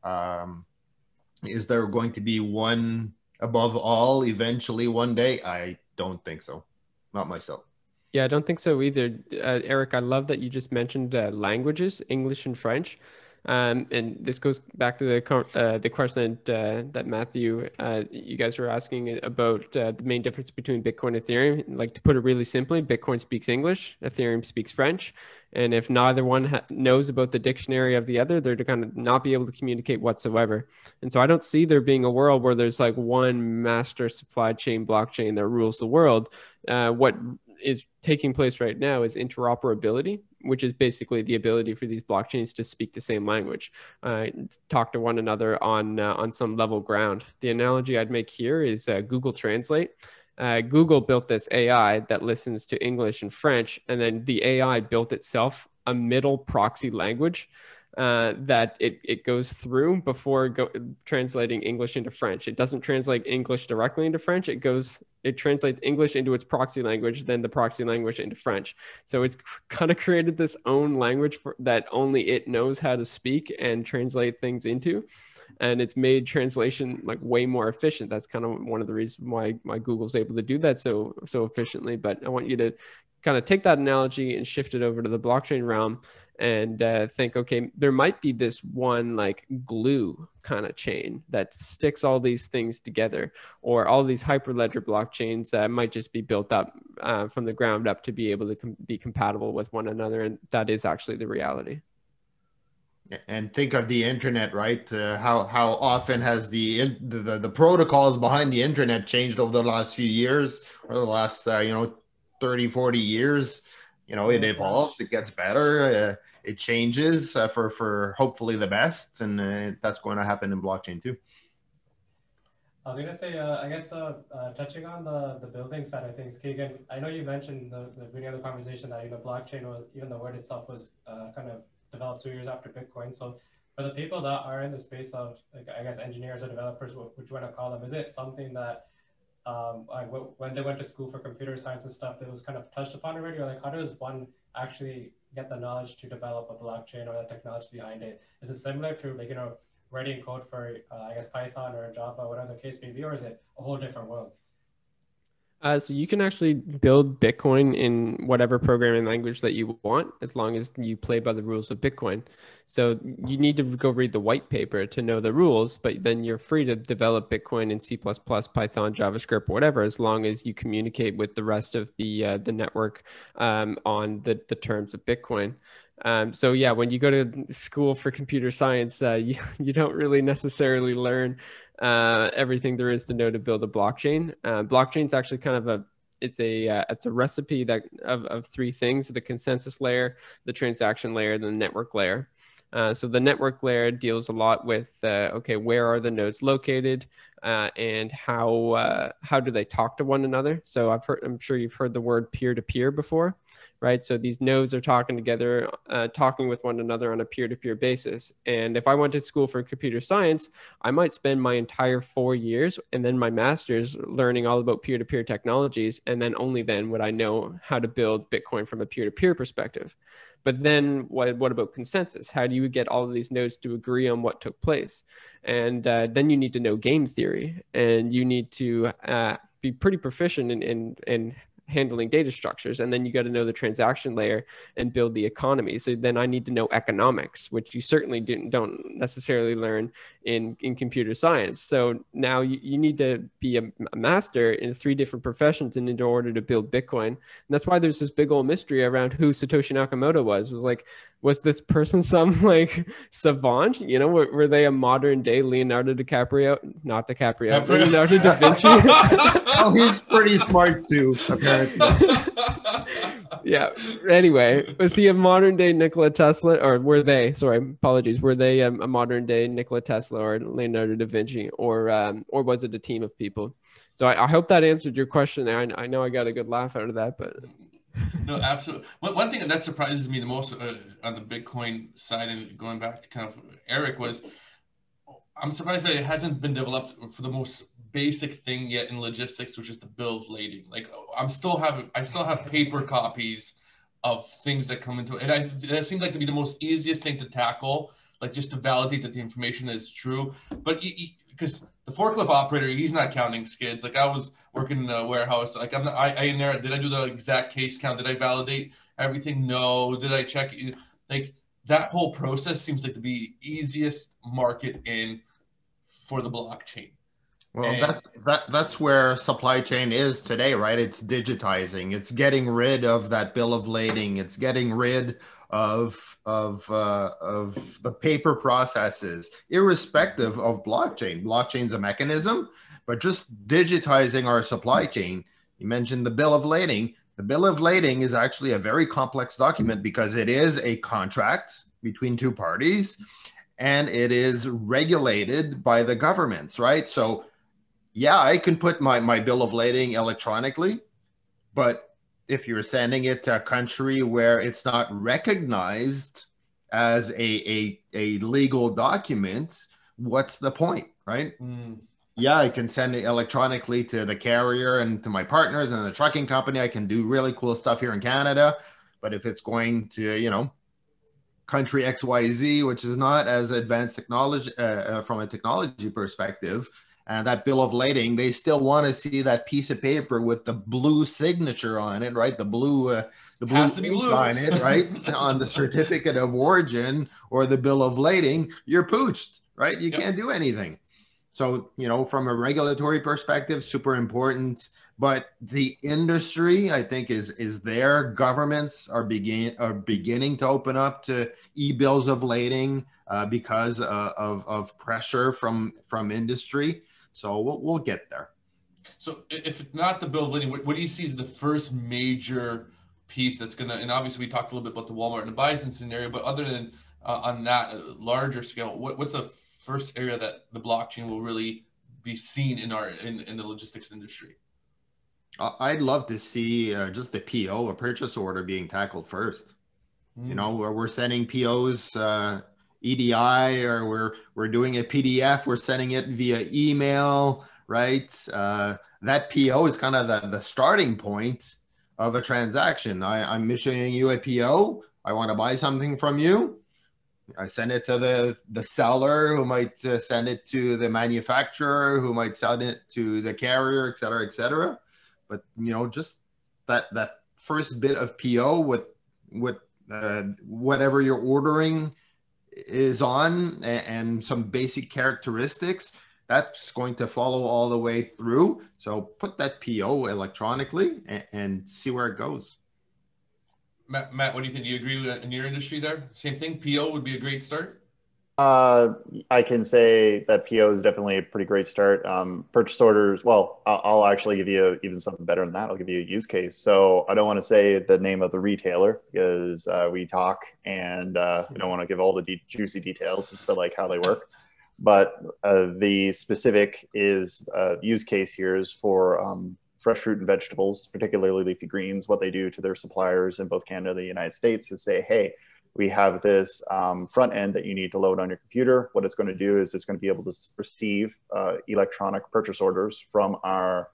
Is there going to be one above all eventually one day? I don't think so. Not myself. Yeah, I don't think so either. Eric, I love that you just mentioned languages, English and French. And this goes back to the question that Matthew, you guys were asking about the main difference between Bitcoin and Ethereum. Like, to put it really simply, Bitcoin speaks English, Ethereum speaks French. And if neither one knows about the dictionary of the other, they're going to not be able to communicate whatsoever. And so I don't see there being a world where there's like one master supply chain blockchain that rules the world. What is taking place right now is interoperability, which is basically the ability for these blockchains to speak the same language, talk to one another on some level ground. The analogy I'd make here is Google Translate. Google built this AI that listens to English and French, and then the AI built itself a middle proxy language that it goes through before translating English into French. It doesn't translate English directly into French. It translates English into its proxy language, then the proxy language into French. So it's kind of created this own language that only it knows how to speak and translate things into. And it's made translation like way more efficient. That's kind of one of the reasons why Google's able to do that so efficiently. But I want you to kind of take that analogy and shift it over to the blockchain realm and think, okay, there might be this one like glue kind of chain that sticks all these things together, or all these Hyperledger blockchains that might just be built up from the ground up to be able to be compatible with one another. And that is actually the reality. And think of the internet, right? How often has the protocols behind the internet changed over the last few years, or the last 30, 40 years? It evolves, it gets better, it changes for hopefully the best, and that's going to happen in blockchain too. I was gonna say, I guess touching on the building side of things, Keegan, I know you mentioned the beginning of the conversation that blockchain was, even the word itself was kind of developed 2 years after Bitcoin. So for the people that are in the space of, like, I guess, engineers or developers, which you want to call them, is it something that when they went to school for computer science and stuff, that was kind of touched upon already? Or like, how does one actually get the knowledge to develop a blockchain or the technology behind it? Is it similar to, like, writing code for, I guess, Python or Java, whatever the case may be, or is it a whole different world? So you can actually build Bitcoin in whatever programming language that you want, as long as you play by the rules of Bitcoin. So you need to go read the white paper to know the rules, but then you're free to develop Bitcoin in C++, Python, JavaScript, whatever, as long as you communicate with the rest of the network on the terms of Bitcoin. So yeah, when you go to school for computer science, you don't really necessarily learn everything there is to know to build a blockchain. Blockchain is actually kind of it's a recipe that of three things: the consensus layer, the transaction layer, and the network layer. So the network layer deals a lot with okay, where are the nodes located, and how do they talk to one another? So I'm sure you've heard the word peer-to-peer before, right? So these nodes are talking together, talking with one another on a peer-to-peer basis. And if I went to school for computer science, I might spend my entire 4 years and then my master's learning all about peer-to-peer technologies, and then only then would I know how to build Bitcoin from a peer-to-peer perspective. But then what about consensus? How do you get all of these nodes to agree on what took place? And then you need to know game theory, and you need to be pretty proficient in handling data structures. And then you got to know the transaction layer and build the economy. So then I need to know economics, which you certainly don't necessarily learn in computer science. So now you need to be a master in 3 different professions in order to build Bitcoin. And that's why there's this big old mystery around who Satoshi Nakamoto was. It was like, was this person some like savant? Were they a modern day Leonardo DiCaprio? Not DiCaprio. Leonardo da Vinci. Oh, he's pretty smart too, apparently. Yeah. Anyway, was he a modern day Nikola Tesla, or were they? Sorry, apologies. Were they a modern day Nikola Tesla or Leonardo da Vinci, or was it a team of people? So I hope that answered your question there. I know I got a good laugh out of that, but. No, absolutely. One thing that surprises me the most on the Bitcoin side, and going back to kind of Eric, was I'm surprised that it hasn't been developed for the most basic thing yet in logistics, which is the bill of lading. Like I still have paper copies of things that come into it, and that seems like to be the most easiest thing to tackle, like just to validate that the information is true. But because the forklift operator, he's not counting skids. Like I was working in a warehouse, like did I do the exact case count? Did I validate everything? No. Did I check? Like that whole process seems like to be easiest market in for the blockchain. Well, that's where supply chain is today, right? It's digitizing. It's getting rid of that bill of lading. It's getting rid of the paper processes, irrespective of blockchain. Blockchain's a mechanism, but just digitizing our supply chain. You mentioned the bill of lading. The bill of lading is actually a very complex document because it is a contract between 2 parties, and it is regulated by the governments, right? So yeah, I can put my bill of lading electronically, but if you're sending it to a country where it's not recognized as a legal document, what's the point, right? Yeah, I can send it electronically to the carrier and to my partners and the trucking company. I can do really cool stuff here in Canada, but if it's going to, country XYZ, which is not as advanced technology from a technology perspective, and that bill of lading, they still want to see that piece of paper with the blue signature on it, right? The blue has to be blue on it, right? On the certificate of origin or the bill of lading, you're pooched, right? You can't do anything. So, from a regulatory perspective, super important. but the industry, I think, is there. Governments are beginning to open up to e-bills of lading because of pressure from industry. So we'll get there. So if it's not the bill of lading, what do you see as the first major piece that's going to, and obviously we talked a little bit about the Walmart and the Bison scenario, but other than on that larger scale, what's the first area that the blockchain will really be seen in the logistics industry? I'd love to see just the PO, a purchase order, being tackled first. You know, where we're sending POs EDI, or we're doing a PDF, we're sending it via email, right? That PO is kind of the starting point of a transaction. I'm issuing you a PO. I want to buy something from you. I send it to the seller, who might send it to the manufacturer, who might send it to the carrier, et cetera, et cetera. But, you know, just that first bit of PO with whatever you're ordering is on, and some basic characteristics, that's going to follow all the way through. So put that PO electronically and see where it goes. Matt, what do you think? Do you agree with that in your industry there? Same thing, PO would be a great start? I can say that PO is definitely a pretty great start. Purchase orders, well, I'll actually give you even something better than that. I'll give you a use case. So I don't want to say the name of the retailer, because we talk, and we don't want to give all the juicy details as to like how they work. But the specific use case here is for fresh fruit and vegetables, particularly leafy greens. What they do to their suppliers in both Canada and the United States is say, hey, we have this front end that you need to load on your computer. What it's going to do is it's going to be able to receive electronic purchase orders from our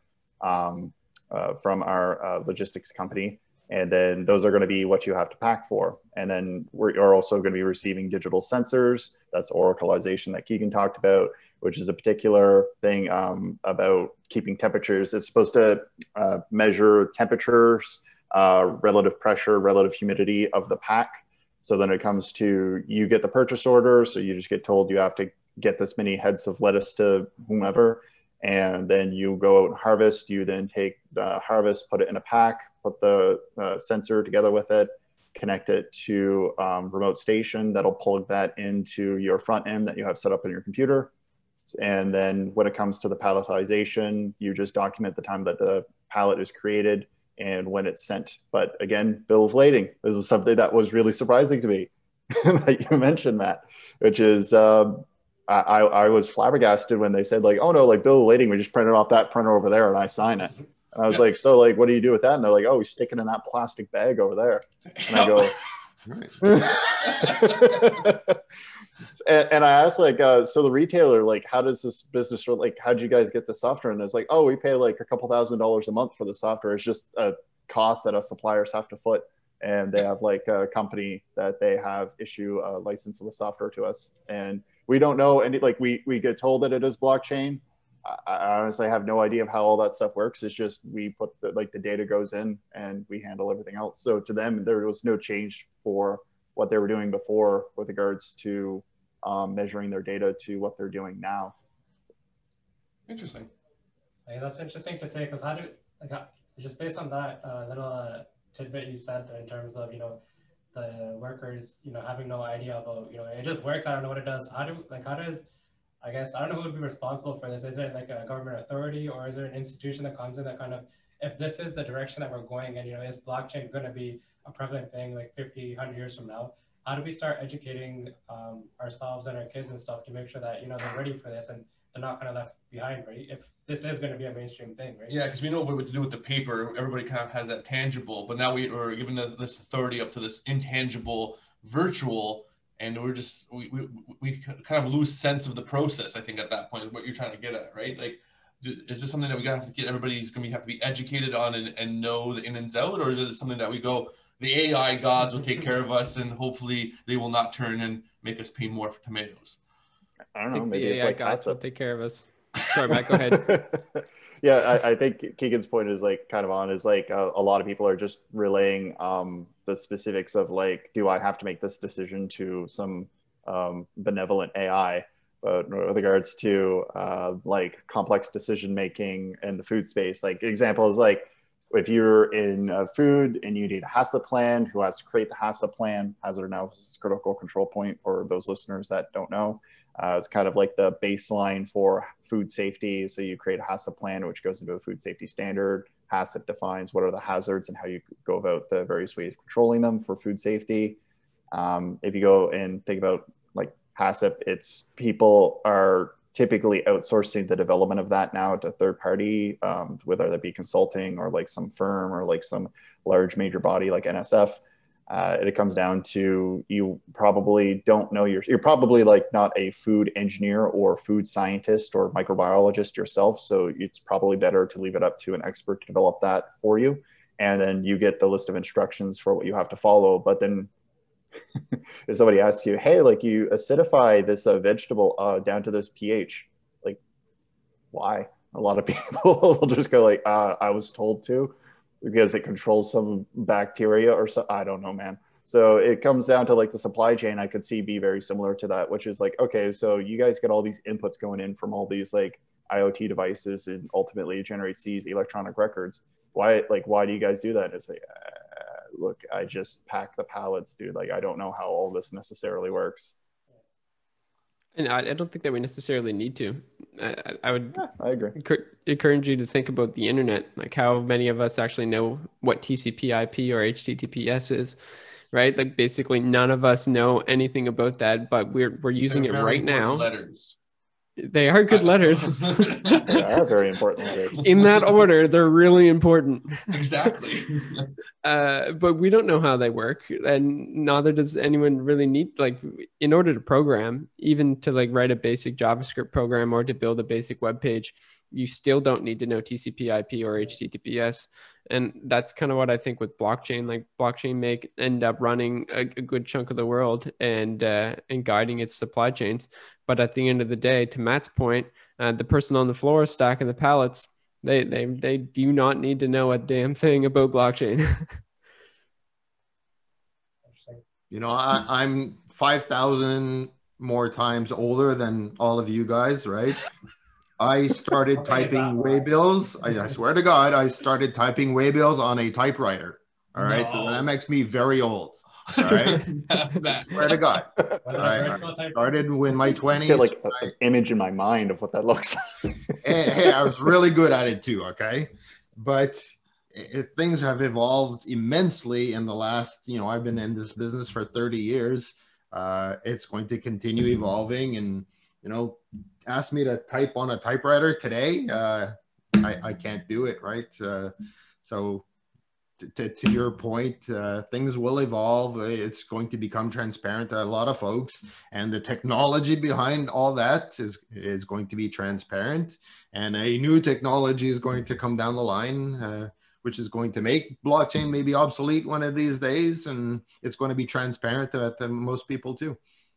logistics company. And then those are going to be what you have to pack for. And then you're also going to be receiving digital sensors. That's oracleization that Keegan talked about, which is a particular thing about keeping temperatures. It's supposed to measure temperatures, relative pressure, relative humidity of the pack. So then it comes to, you get the purchase order, so you just get told you have to get this many heads of lettuce to whomever, and then you go out and harvest. You then take the harvest, put it in a pack, put the sensor together with it, connect it to remote station that'll plug that into your front end that you have set up on your computer. And then when it comes to the palletization, you just document the time that the pallet is created and when it's sent. But again, bill of lading, this is something that was really surprising to me that you mentioned, Matt, which is I was flabbergasted when they said like, oh no, like bill of lading, we just print it off that printer over there and I sign it. And I was like, so like, what do you do with that? And they're like, oh, we stick it in that plastic bag over there. And I go, and I asked like, so the retailer, like, how does this business, like, how'd you guys get the software? And it's like, oh, we pay like a couple $1,000s a month for the software. It's just a cost that our suppliers have to foot. And they have like a company that they have issue a license of the software to us. And we don't know any, like we get told that it is blockchain. I honestly have no idea of how all that stuff works. It's just we put the data goes in and we handle everything else. So to them, there was no change for what they were doing before with regards to measuring their data to what they're doing now. Interesting. Hey, that's interesting to say, because just based on that little tidbit you said in terms of, you know, the workers, you know, having no idea about, you know, it just works. I don't know what it does. How does, I guess, I don't know who would be responsible for this. Is it like a government authority, or is there an institution that comes in that kind of, if this is the direction that we're going, and, you know, is blockchain going to be a prevalent thing like 50, 100 years from now? How do we start educating ourselves and our kids and stuff to make sure that, you know, they're ready for this and they're not kind of left behind, right? If this is going to be a mainstream thing, right? Yeah, because we know what to do with the paper. Everybody kind of has that tangible, but now we are giving this authority up to this intangible virtual, and we're just, we kind of lose sense of the process, I think, at that point, what you're trying to get at, right? Like, is this something that we have to get, everybody's going to have to be educated on and know the in and out, or is it something that we go, the AI gods will take care of us and hopefully they will not turn and make us pay more for tomatoes? I don't know, maybe the it's AI like gods will take care of us. Sorry, Matt, go ahead. Yeah, I think Keegan's point is like kind of on, is like a lot of people are just relaying the specifics of like, do I have to make this decision to some benevolent AI? but with regards to like complex decision making in the food space, like examples like if you're in food and you need a HACCP plan, who has to create the HACCP plan? Hazard analysis critical control point for those listeners that don't know. It's kind of like the baseline for food safety. So you create a HACCP plan, which goes into a food safety standard. HACCP defines what are the hazards and how you go about the various ways of controlling them for food safety. If you go and think about like HACCP, it's people are typically outsourcing the development of that now to third party, whether that be consulting or like some firm or like some large major body like NSF. It comes down to you probably don't know you're probably like not a food engineer or food scientist or microbiologist yourself. So it's probably better to leave it up to an expert to develop that for you. And then you get the list of instructions for what you have to follow. But then if somebody asks you, hey, like you acidify this vegetable down to this pH, like why? A lot of people will just go like, I was told to, because it controls some bacteria or so. I don't know, man. So it comes down to like the supply chain. I could see be very similar to that, which is like, okay, so you guys get all these inputs going in from all these like IoT devices and ultimately it generates these electronic records. Why do you guys do that? It's like, look, I just pack the pallets, dude. Like, I don't know how all this necessarily works. And I don't think that we necessarily need to. I would I agree. Encourage you to think about the internet, like how many of us actually know what TCP/IP or HTTPS is, right? Like basically none of us know anything about that, but we're using it right now. Letters. They are good letters. They are very important letters. In that order, they're really important. Exactly. But we don't know how they work, and neither does anyone really need, like, in order to program, even to like write a basic JavaScript program or to build a basic web page, you still don't need to know TCP/IP or HTTPS. And that's kind of what I think with blockchain. Like blockchain may end up running a good chunk of the world and guiding its supply chains. But at the end of the day, to Matt's point, the person on the floor stacking the pallets, they do not need to know a damn thing about blockchain. You know, I'm 5,000 more times older than all of you guys, right? I started typing waybills. I swear to God, I started typing waybills on a typewriter. All right. No. So that makes me very old. All right. I swear to God. I started in my 20s. Get like an image in my mind of what that looks like. Hey, I was really good at it too. Okay. But things have evolved immensely in the last, I've been in this business for 30 years. It's going to continue evolving, and, ask me to type on a typewriter today, I can't do it, right? So to your point, things will evolve. It's going to become transparent to a lot of folks, and the technology behind all that is going to be transparent, and a new technology is going to come down the line, which is going to make blockchain maybe obsolete one of these days, and it's going to be transparent to most people too.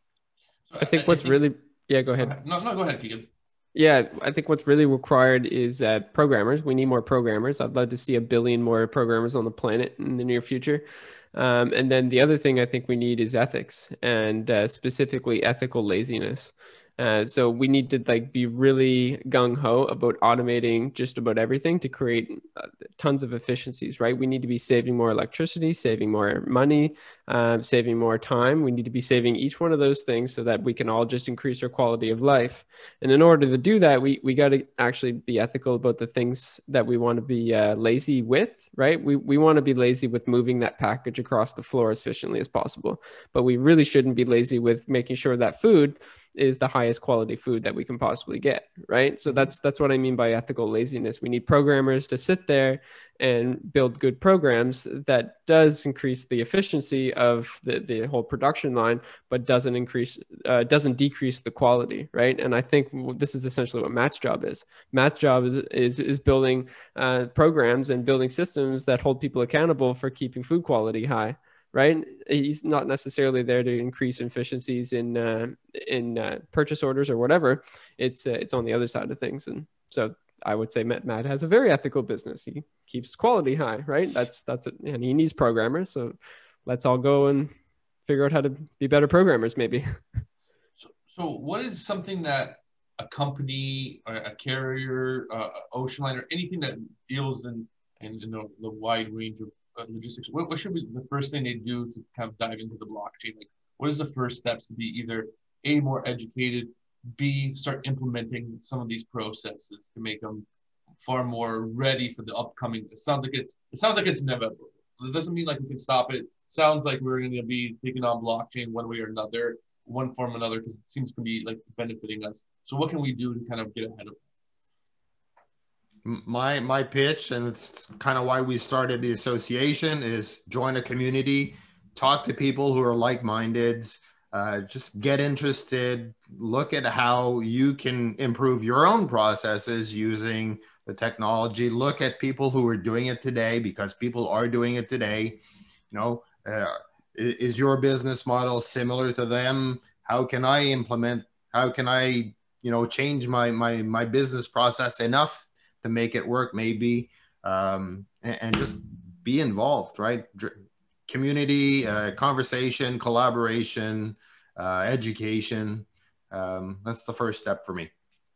I think yeah, go ahead. No, go ahead, Keegan. Yeah, I think what's really required is programmers. We need more programmers. I'd love to see 1 billion more programmers on the planet in the near future. And then the other thing I think we need is ethics, and specifically ethical laziness. So we need to be really gung-ho about automating just about everything to create tons of efficiencies, right? We need to be saving more electricity, saving more money, saving more time. We need to be saving each one of those things so that we can all just increase our quality of life. And in order to do that, we got to actually be ethical about the things that we want to be lazy with, right? We want to be lazy with moving that package across the floor as efficiently as possible, but we really shouldn't be lazy with making sure that food is the highest quality food that we can possibly get, right? So that's what I mean by ethical laziness. We need programmers to sit there and build good programs that does increase the efficiency of the whole production line, but doesn't decrease the quality, right? And I think this is essentially what Matt's job is. Matt's job is building programs and building systems that hold people accountable for keeping food quality high. Right? He's not necessarily there to increase efficiencies in purchase orders or whatever. It's on the other side of things, and so I would say Matt has a very ethical business. He keeps quality high, right? That's it, and he needs programmers. So let's all go and figure out how to be better programmers, maybe. So what is something that a company, or a carrier, ocean liner, anything that deals in the wide range of logistics, what should be the first thing they do to kind of dive into the blockchain? Like, what is the first steps to be either A, more educated, B, start implementing some of these processes to make them far more ready for the upcoming? It sounds like it's inevitable. It doesn't mean like we can stop it. Sounds like we're going to be taking on blockchain one way or another, one form or another, because it seems to be like benefiting us. So what can we do to kind of get ahead of it? My pitch, and it's kind of why we started the association, is join a community, talk to people who are like-minded, just get interested, look at how you can improve your own processes using the technology, look at people who are doing it today, because people are doing it today. You know, is your business model similar to them? How can I change my business process enough to make it work, maybe, and just be involved, right? Community, conversation, collaboration, education. That's the first step for me.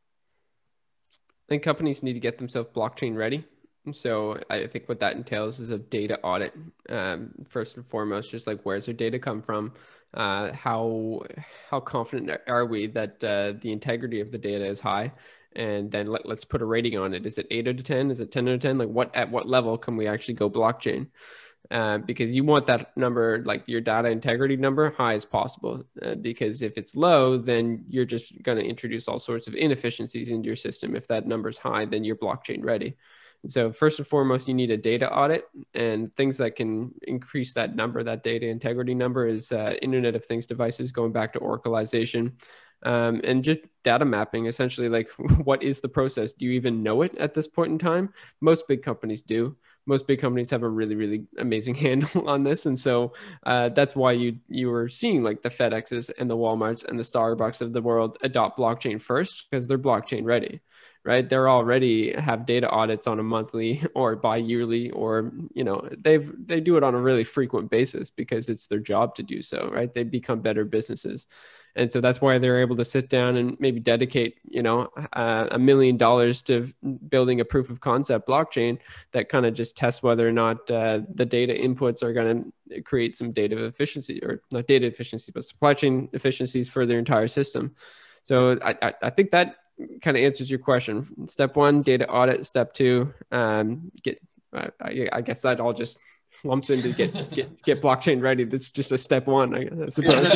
I think companies need to get themselves blockchain ready. So I think what that entails is a data audit. First and foremost, just like, where's their data come from? How confident are we that the integrity of the data is high? And then let's put a rating on it. Is it 8 out of 10? Is it 10 out of 10? Like, at what level can we actually go blockchain? Because you want that number, like your data integrity number, high as possible. Because if it's low, then you're just going to introduce all sorts of inefficiencies into your system. If that number's high, then you're blockchain ready. And so first and foremost, you need a data audit, and things that can increase that number, that data integrity number, is Internet of Things devices, going back to oracleization, and just data mapping. Essentially, like, what is the process? Do you even know it at this point in time? Most big companies do. Most big companies have a really, really amazing handle on this. And so that's why you were seeing like the FedExes and the Walmarts and the Starbucks of the world adopt blockchain first, because they're blockchain ready, right? They're already have data audits on a monthly or bi-yearly, or, they do it on a really frequent basis because it's their job to do so, right? They become better businesses. And so that's why they're able to sit down and maybe dedicate, $1 million to building a proof of concept blockchain that kind of just tests whether or not the data inputs are going to create some data efficiency, or not data efficiency, but supply chain efficiencies for their entire system. So I think that kind of answers your question. Step 1, data audit. Step 2, I guess that all just lumps into get blockchain ready. That's just a step 1, I suppose.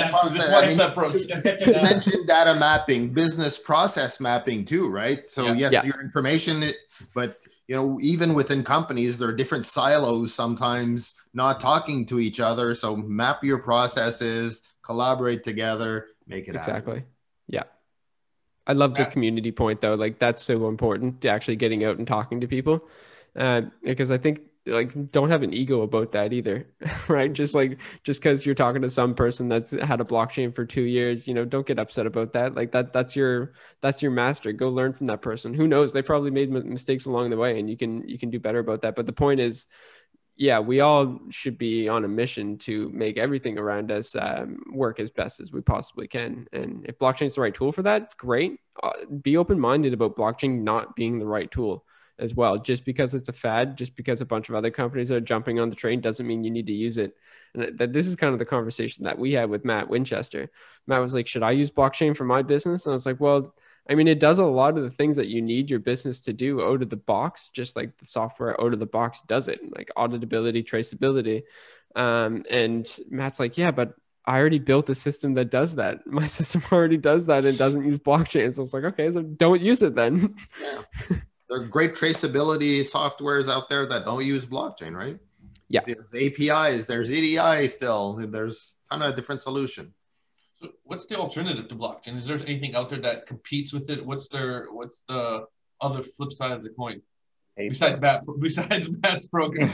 You mentioned data mapping, business process mapping too, right? So your information, but even within companies, there are different silos sometimes not talking to each other. So map your processes, collaborate together, make it happen. Yeah. I love the community point though. Like, that's so important, to actually getting out and talking to people. Because I think, like, don't have an ego about that either, right? Just because you're talking to some person that's had a blockchain for 2 years, don't get upset about that. Like, that's your master. Go learn from that person. Who knows? They probably made mistakes along the way, and you can do better about that. But the point is, we all should be on a mission to make everything around us work as best as we possibly can. And if blockchain is the right tool for that, great. Be open-minded about blockchain not being the right tool as well. Just because it's a fad, just because a bunch of other companies are jumping on the train, doesn't mean you need to use it. And this is kind of the conversation that we had with Matt Winchester. Matt was like, should I use blockchain for my business? And I was like, well, I mean, it does a lot of the things that you need your business to do out of the box, just like the software out of the box does it, like auditability, traceability. And Matt's like, yeah, but I already built a system that does that. My system already does that and doesn't use blockchain. So it's like, okay, so don't use it then. Yeah. There are great traceability softwares out there that don't use blockchain, right? Yeah. There's APIs, there's EDI still, there's a ton of different solution. So what's the alternative to blockchain? Is there anything out there that competes with it? What's the other flip side of the coin? Besides Matt's program.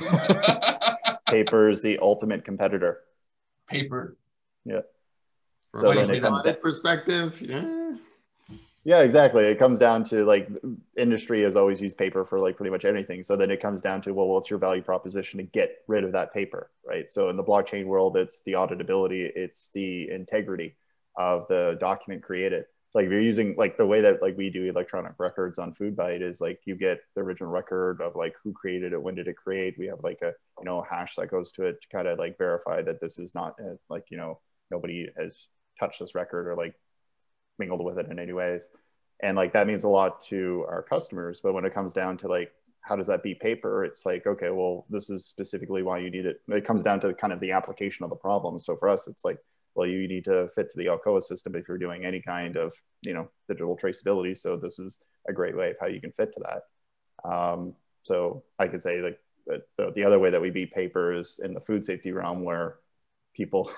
Paper is the ultimate competitor. Paper. Yeah. So from an audit perspective, Yeah, exactly. It comes down to, like, industry has always used paper for like pretty much anything. So then it comes down to, well, what's your value proposition to get rid of that paper, right? So in the blockchain world, it's the auditability, it's the integrity. of the document created. Like if you're using like the way that like we do electronic records on FoodBite is like you get the original record of like who created it, when did it create. We have like a, you know, hash that goes to it to kind of like verify that this is not like, you know, nobody has touched this record or like mingled with it in any ways. And like that means a lot to our customers. But when it comes down to like, how does that beat paper? It's like, okay, well, this is specifically why you need it. It comes down to kind of the application of the problem. So for us, it's like, well, you need to fit to the Alcoa system if you're doing any kind of, you know, digital traceability. So this is a great way of how you can fit to that. So I could say like the other way that we beat paper is in the food safety realm where people,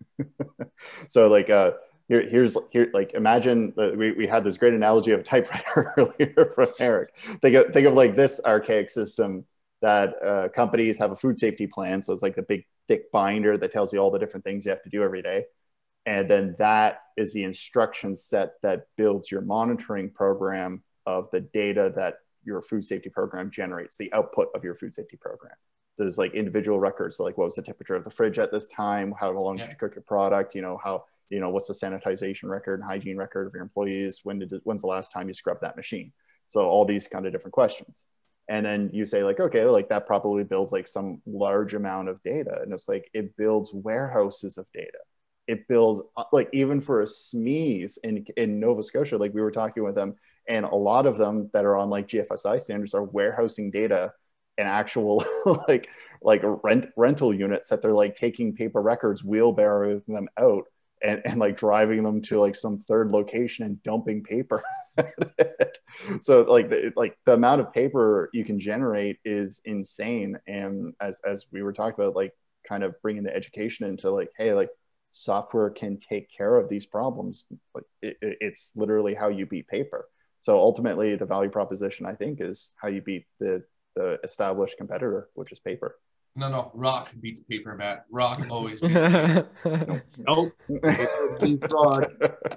so like, here, like imagine we had this great analogy of a typewriter earlier from Eric. Think of like this archaic system that companies have a food safety plan. So it's like a big thick binder that tells you all the different things you have to do every day. And then that is the instruction set that builds your monitoring program of the data that your food safety program generates, the output of your food safety program. So there's like individual records. So like, what was the temperature of the fridge at this time? How long did you cook your product? You know, how, you know, what's the sanitization record and hygiene record of your employees? When's the last time you scrubbed that machine? So all these kind of different questions. And then you say like, okay, like that probably builds like some large amount of data. And it's like, it builds warehouses of data. It builds like, even for a SMEs in Nova Scotia, like we were talking with them, and a lot of them that are on like GFSI standards are warehousing data and actual like rental units that they're like taking paper records, wheelbarrowing them out and like driving them to like some third location and dumping paper. So like the amount of paper you can generate is insane. And as we were talking about, like kind of bringing the education into like, hey, like software can take care of these problems. Like it's literally how you beat paper. So ultimately the value proposition, I think, is how you beat the established competitor, which is paper. No, rock beats paper, Matt. Rock always beats paper. Nope. Beats rock.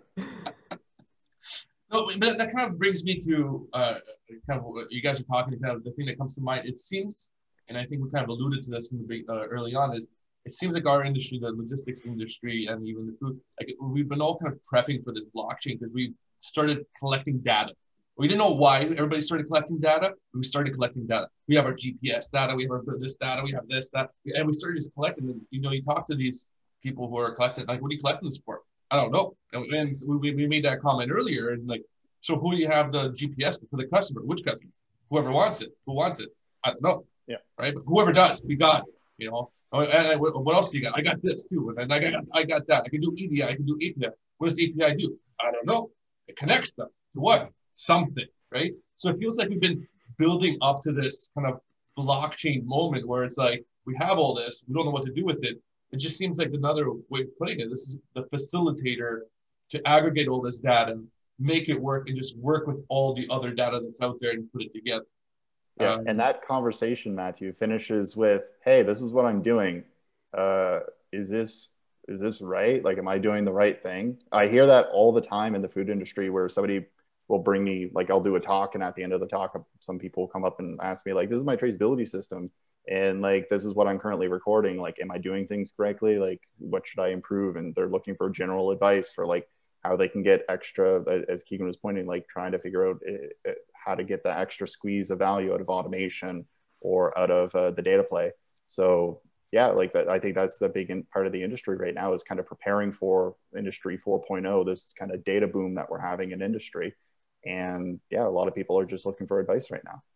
No, but that kind of brings me to kind of what you guys are talking about. The thing that comes to mind, it seems, and I think we kind of alluded to this from the early on, is it seems like our industry, the logistics industry, and even the food, like we've been all kind of prepping for this blockchain because we started collecting data. We didn't know why everybody started collecting data. We started collecting data. We have our GPS data. We have our this data. We have this, that. And we started just collecting. And, you know, you talk to these people who are collecting, like, what are you collecting this for? I don't know. And we made that comment earlier. And like, so who do you have the GPS for the customer? Which customer? Whoever wants it. Who wants it? I don't know. Yeah. Right. But whoever does, we got it. You know. And what else do you got? I got this too. And I got that. I can do EDI. I can do API. What does API do? I don't know. It connects them to what? Something, right? So it feels like we've been building up to this kind of blockchain moment where it's like, we have all this, we don't know what to do with it. It just seems like another way of putting it. This is the facilitator to aggregate all this data, make it work, and just work with all the other data that's out there and put it together. Yeah, and that conversation, Matthew, finishes with, hey, this is what I'm doing. Is this right? Like, am I doing the right thing? I hear that all the time in the food industry where somebody will bring me, like, I'll do a talk, and at the end of the talk, some people come up and ask me, like, this is my traceability system, and like, this is what I'm currently recording. Like, am I doing things correctly? Like, what should I improve? And they're looking for general advice for like how they can get extra, as Keegan was pointing, like trying to figure out how to get the extra squeeze of value out of automation or out of the data play. So yeah, like that, I think that's the big part of the industry right now, is kind of preparing for industry 4.0, this kind of data boom that we're having in industry. And yeah, a lot of people are just looking for advice right now.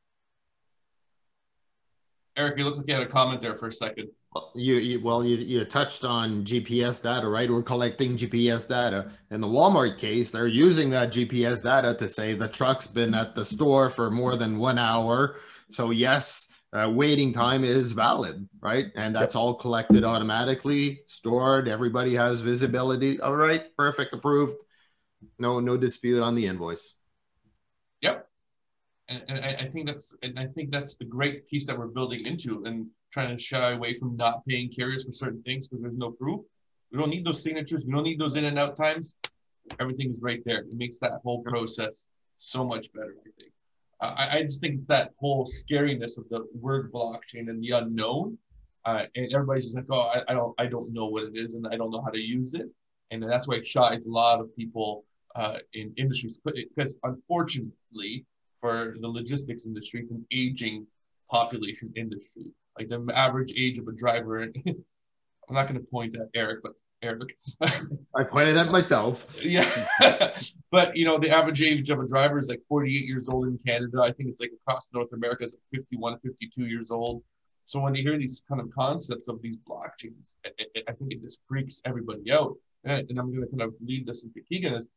Eric, you look like you had a comment there for a second. You touched on GPS data, right? We're collecting GPS data. In the Walmart case, they're using that GPS data to say the truck's been at the store for more than 1 hour. So yes, waiting time is valid, right? And that's all collected automatically, stored. Everybody has visibility. All right, perfect, approved. No dispute on the invoice. Yep. And I think that's the great piece that we're building into, and trying to shy away from not paying carriers for certain things because there's no proof. We don't need those signatures. We don't need those in and out times. Everything's right there. It makes that whole process so much better, I think. I just think it's that whole scariness of the word blockchain and the unknown. And everybody's just like, oh, I don't know what it is, and I don't know how to use it. And that's why it shies a lot of people in industries, because unfortunately for the logistics industry, it's an aging population industry. Like the average age of a driver, I'm not going to point at Eric, but Eric. I pointed at myself. Yeah. But, you know, the average age of a driver is like 48 years old in Canada. I think it's like across North America is like 51, 52 years old. So when you hear these kind of concepts of these blockchains, I think it just freaks everybody out. And I'm going to kind of lead this into Keegan is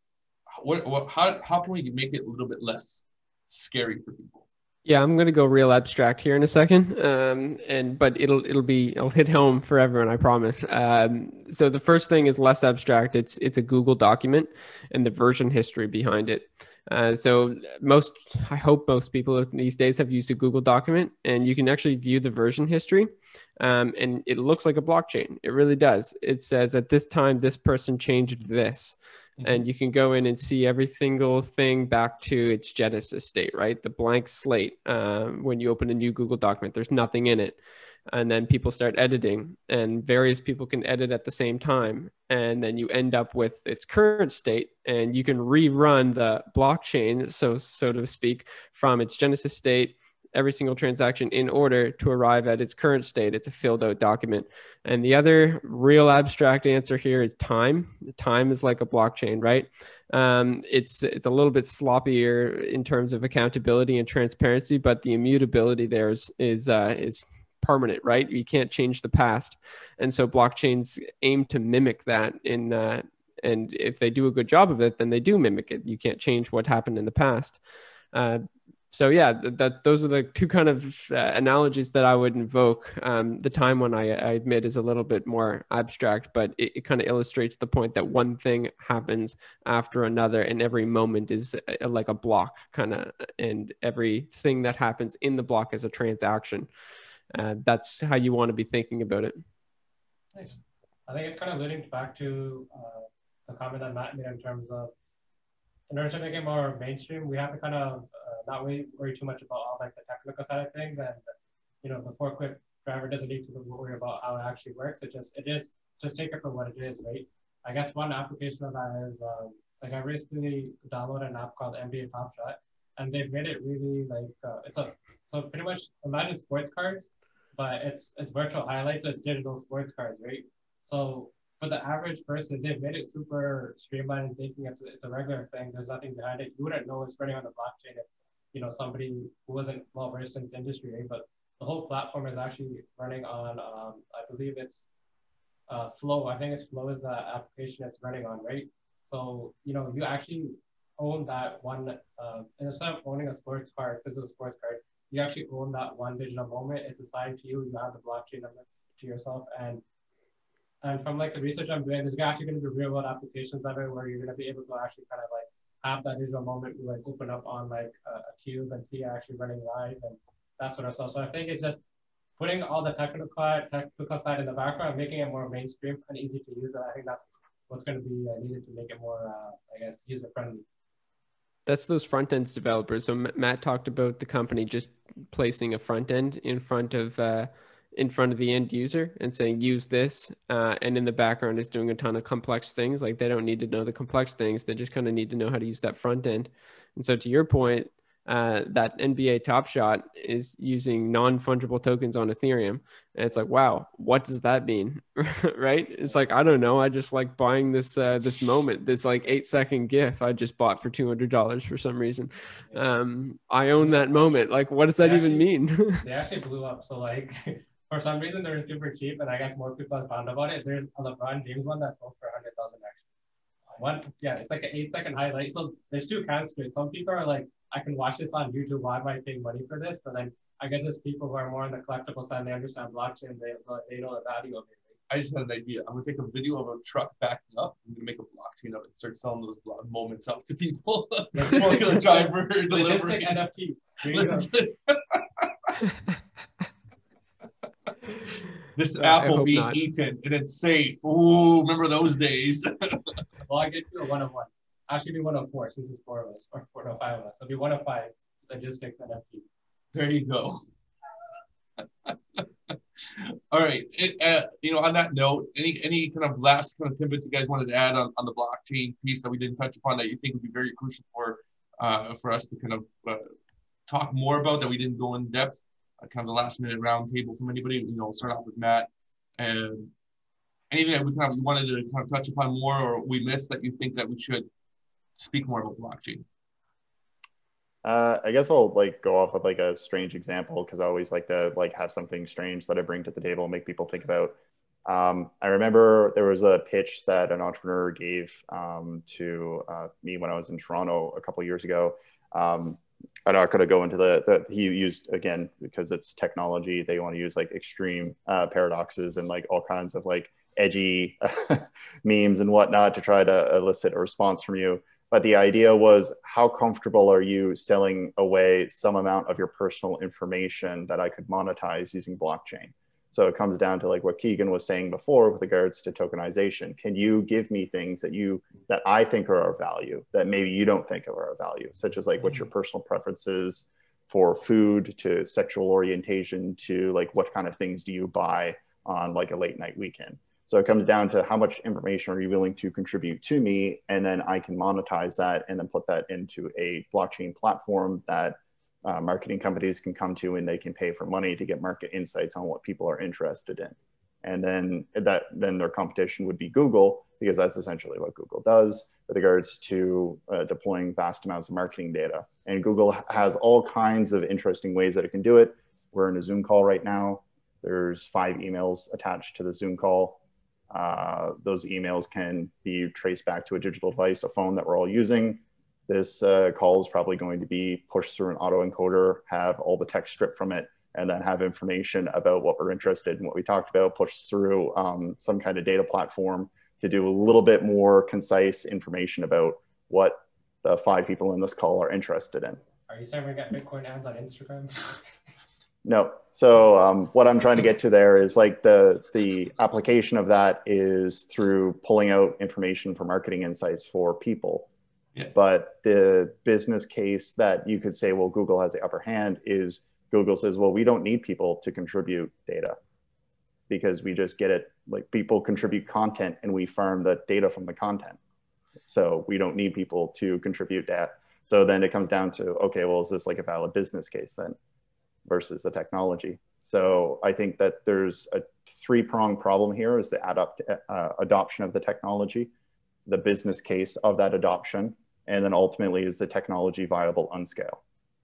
how can we make it a little bit less scary for people? Yeah, I'm gonna go real abstract here in a second, but it'll hit home for everyone, I promise. So the first thing is less abstract. It's a Google document and the version history behind it. So I hope most people these days have used a Google document, and you can actually view the version history, and it looks like a blockchain. It really does. It says at this time this person changed this. And you can go in and see every single thing back to its Genesis state, right? The blank slate. When you open a new Google document, there's nothing in it. And then people start editing, and various people can edit at the same time. And then you end up with its current state, and you can rerun the blockchain, so to speak, from its Genesis state, every single transaction in order to arrive at its current state. It's a filled out document. And the other real abstract answer here is time. Time is like a blockchain, right? It's a little bit sloppier in terms of accountability and transparency, but the immutability there is permanent, right? You can't change the past. And so blockchains aim to mimic that and if they do a good job of it, then they do mimic it. You can't change what happened in the past. So yeah, those are the two kind of analogies that I would invoke. The time one I admit is a little bit more abstract, but it kind of illustrates the point that one thing happens after another, and every moment is like a block kind of, and everything that happens in the block is a transaction. That's how you want to be thinking about it. Nice. I think it's kind of leading back to the comment that Matt made in terms of, in order to make it more mainstream, we have to kind of not worry too much about all like the technical side of things, and you know, the forklift driver doesn't need to worry about how it actually works. It is just take it for what it is, right? I guess one application of that is like I recently downloaded an app called NBA Top Shot, and they've made it really like so pretty much imagine sports cards, but it's virtual highlights, so it's digital sports cards, right? So for the average person, they've made it super streamlined and thinking it's a regular thing. There's nothing behind it. You wouldn't know it's running on the blockchain if, you know, somebody who wasn't well versed in this industry, right? But the whole platform is actually running on, I believe it's Flow. I think it's Flow is the application it's running on, right? So, you know, you actually own that one, instead of owning a sports card, physical sports card, you actually own that one digital moment. It's assigned to you. You have the blockchain to yourself. And from like the research I'm doing, there's actually going to be real world applications of it where you're going to be able to actually kind of like have that digital moment, like open up on like a cube and see it actually running live and that sort of stuff. So I think it's just putting all the technical side in the background, making it more mainstream and easy to use. And I think that's what's going to be needed to make it more, I guess, user friendly. That's those front end developers. So Matt talked about the company just placing a front end in front of the end user and saying, use this. And in the background is doing a ton of complex things. Like they don't need to know the complex things. They just kind of need to know how to use that front end. And so to your point, that NBA Top Shot is using non-fungible tokens on Ethereum. And it's like, wow, what does that mean? Right? It's like, I don't know. I just like buying this moment, this like 8-second GIF I just bought for $200 for some reason. I own that moment. Like, what does that even mean? They actually blew up. So like, for some reason, they're super cheap. And I guess more people have found about it. There's a LeBron James one that sold for $100,000 actually. It's like an 8-second highlight. So there's two camps to it. Some people are like, I can watch this on YouTube. Why am I paying money for this? But then I guess there's people who are more on the collectible side. They understand blockchain. They know the value of it. I just had an idea. I'm gonna take a video of a truck backing up. I'm gonna make a blockchain of it and start selling those moments up to people. Forklift driver, logistic NFTs. This apple being eaten and it's safe. Ooh, remember those days? Well, I guess you a 1 of 1. Actually, be 1 of 4 since it's 4 of us, or 4 of 5 of us. So be 1 of 5 logistics NFT. There you go. All right. On that note, any kind of last kind of tidbits you guys wanted to add on the blockchain piece that we didn't touch upon that you think would be very crucial for us to kind of talk more about that we didn't go in depth? Kind of the last minute round table from anybody. Start off with Matt. And anything that we wanted to kind of touch upon more, or we missed that you think that we should speak more about blockchain? I guess I'll go off with a strange example, because I always like to have something strange that I bring to the table and make people think about. I remember there was a pitch that an entrepreneur gave to me when I was in Toronto a couple of years ago. I'm not going to go into he used, again, because it's technology, they want to use extreme paradoxes and all kinds of edgy memes and whatnot to try to elicit a response from you. But the idea was, how comfortable are you selling away some amount of your personal information that I could monetize using blockchain? So it comes down to what Keegan was saying before with regards to tokenization. Can you give me things that I think are of value that maybe you don't think are of value, such as what's your personal preferences for food, to sexual orientation, to what kind of things do you buy on a late night weekend? So it comes down to how much information are you willing to contribute to me, and then I can monetize that and then put that into a blockchain platform that marketing companies can come to, and they can pay for money to get market insights on what people are interested in. And then their competition would be Google, because that's essentially what Google does with regards to deploying vast amounts of marketing data. And Google has all kinds of interesting ways that it can do it. We're in a Zoom call right now. There's 5 emails attached to the Zoom call. Those emails can be traced back to a digital device, a phone that we're all using. This call is probably going to be pushed through an autoencoder, have all the text stripped from it, and then have information about what we're interested in, what we talked about, pushed through some kind of data platform to do a little bit more concise information about what the 5 people in this call are interested in. Are you saying we got Bitcoin ads on Instagram? No. So what I'm trying to get to there is the application of that is through pulling out information for marketing insights for people. Yeah. But the business case that you could say, well, Google has the upper hand, is Google says, well, we don't need people to contribute data, because we just get it. People contribute content and we farm the data from the content. So we don't need people to contribute data. So then it comes down to, okay, well, is this a valid business case then versus the technology? So I think that there's a 3-pronged problem here: is the adoption of the technology, the business case of that adoption, and then ultimately, is the technology viable on scale?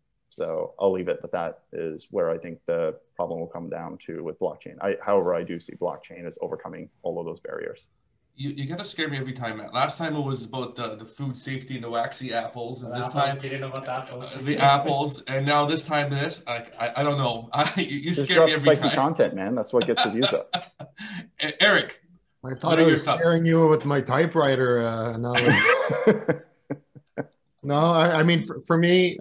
So I'll leave it that that is where I think the problem will come down to with blockchain. However, I do see blockchain as overcoming all of those barriers. You got to scare me every time, Matt. Last time it was about the food safety and the waxy apples, and this time you didn't know about the apples. The apples, and now this time this. I don't know. You Just scare me every spicy time. content, man. That's what gets the views up. Eric, I thought I was scaring you with my typewriter analogy. No, I mean, for me,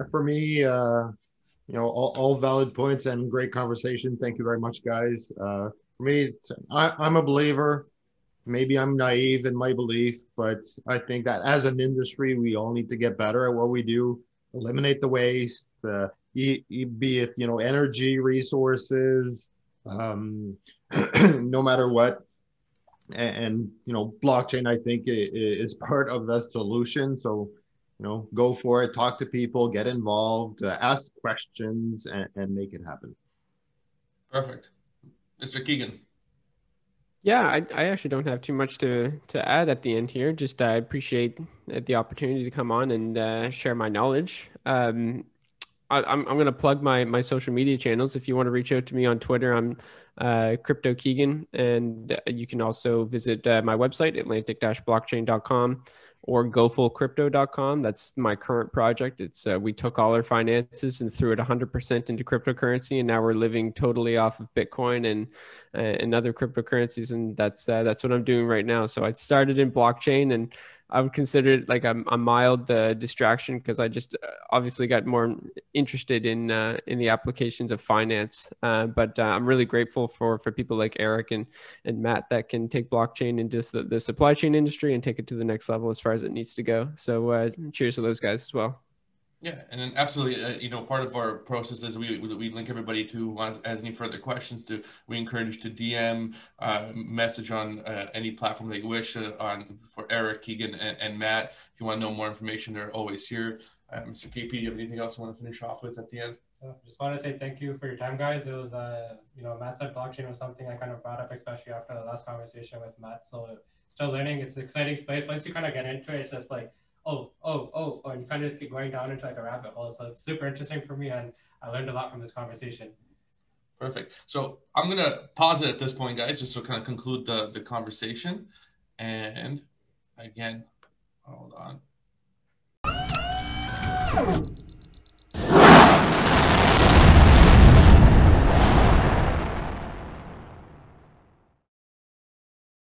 all valid points and great conversation. Thank you very much, guys. For me, I'm a believer. Maybe I'm naive in my belief, but I think that as an industry, we all need to get better at what we do, eliminate the waste, be it, energy, resources, no matter what. And blockchain, I think, is part of the solution. So, go for it, talk to people, get involved, ask questions, and make it happen. Perfect. Mr. Keegan. Yeah, I actually don't have too much to add at the end here. Just I appreciate the opportunity to come on and share my knowledge. I'm going to plug my social media channels. If you want to reach out to me on Twitter, I'm Crypto Keegan, and you can also visit my website, atlantic-blockchain.com, or gofullcrypto.com. That's my current project. It's we took all our finances and threw it 100% into cryptocurrency, and now we're living totally off of Bitcoin and other cryptocurrencies, and that's what I'm doing right now. So I started in blockchain, and I would consider it like a mild distraction, because I just obviously got more interested in the applications of finance. But I'm really grateful for people like Eric and Matt that can take blockchain into the supply chain industry and take it to the next level as far as it needs to go. So cheers to those guys as well. Yeah, and then absolutely, part of our process is we link everybody to who has any further questions. We encourage you to DM, message on any platform that you wish for Eric, Keegan, and Matt. If you want to know more information, they're always here. Mr. KP, do you have anything else you want to finish off with at the end? Just want to say thank you for your time, guys. It was, Matt said blockchain was something I kind of brought up, especially after the last conversation with Matt. So still learning. It's an exciting space. Once you kind of get into it, it's just like, and you kind of just keep going down into like a rabbit hole. So it's super interesting for me, and I learned a lot from this conversation. Perfect. So I'm going to pause it at this point, guys, just to kind of conclude the conversation. And again, hold on.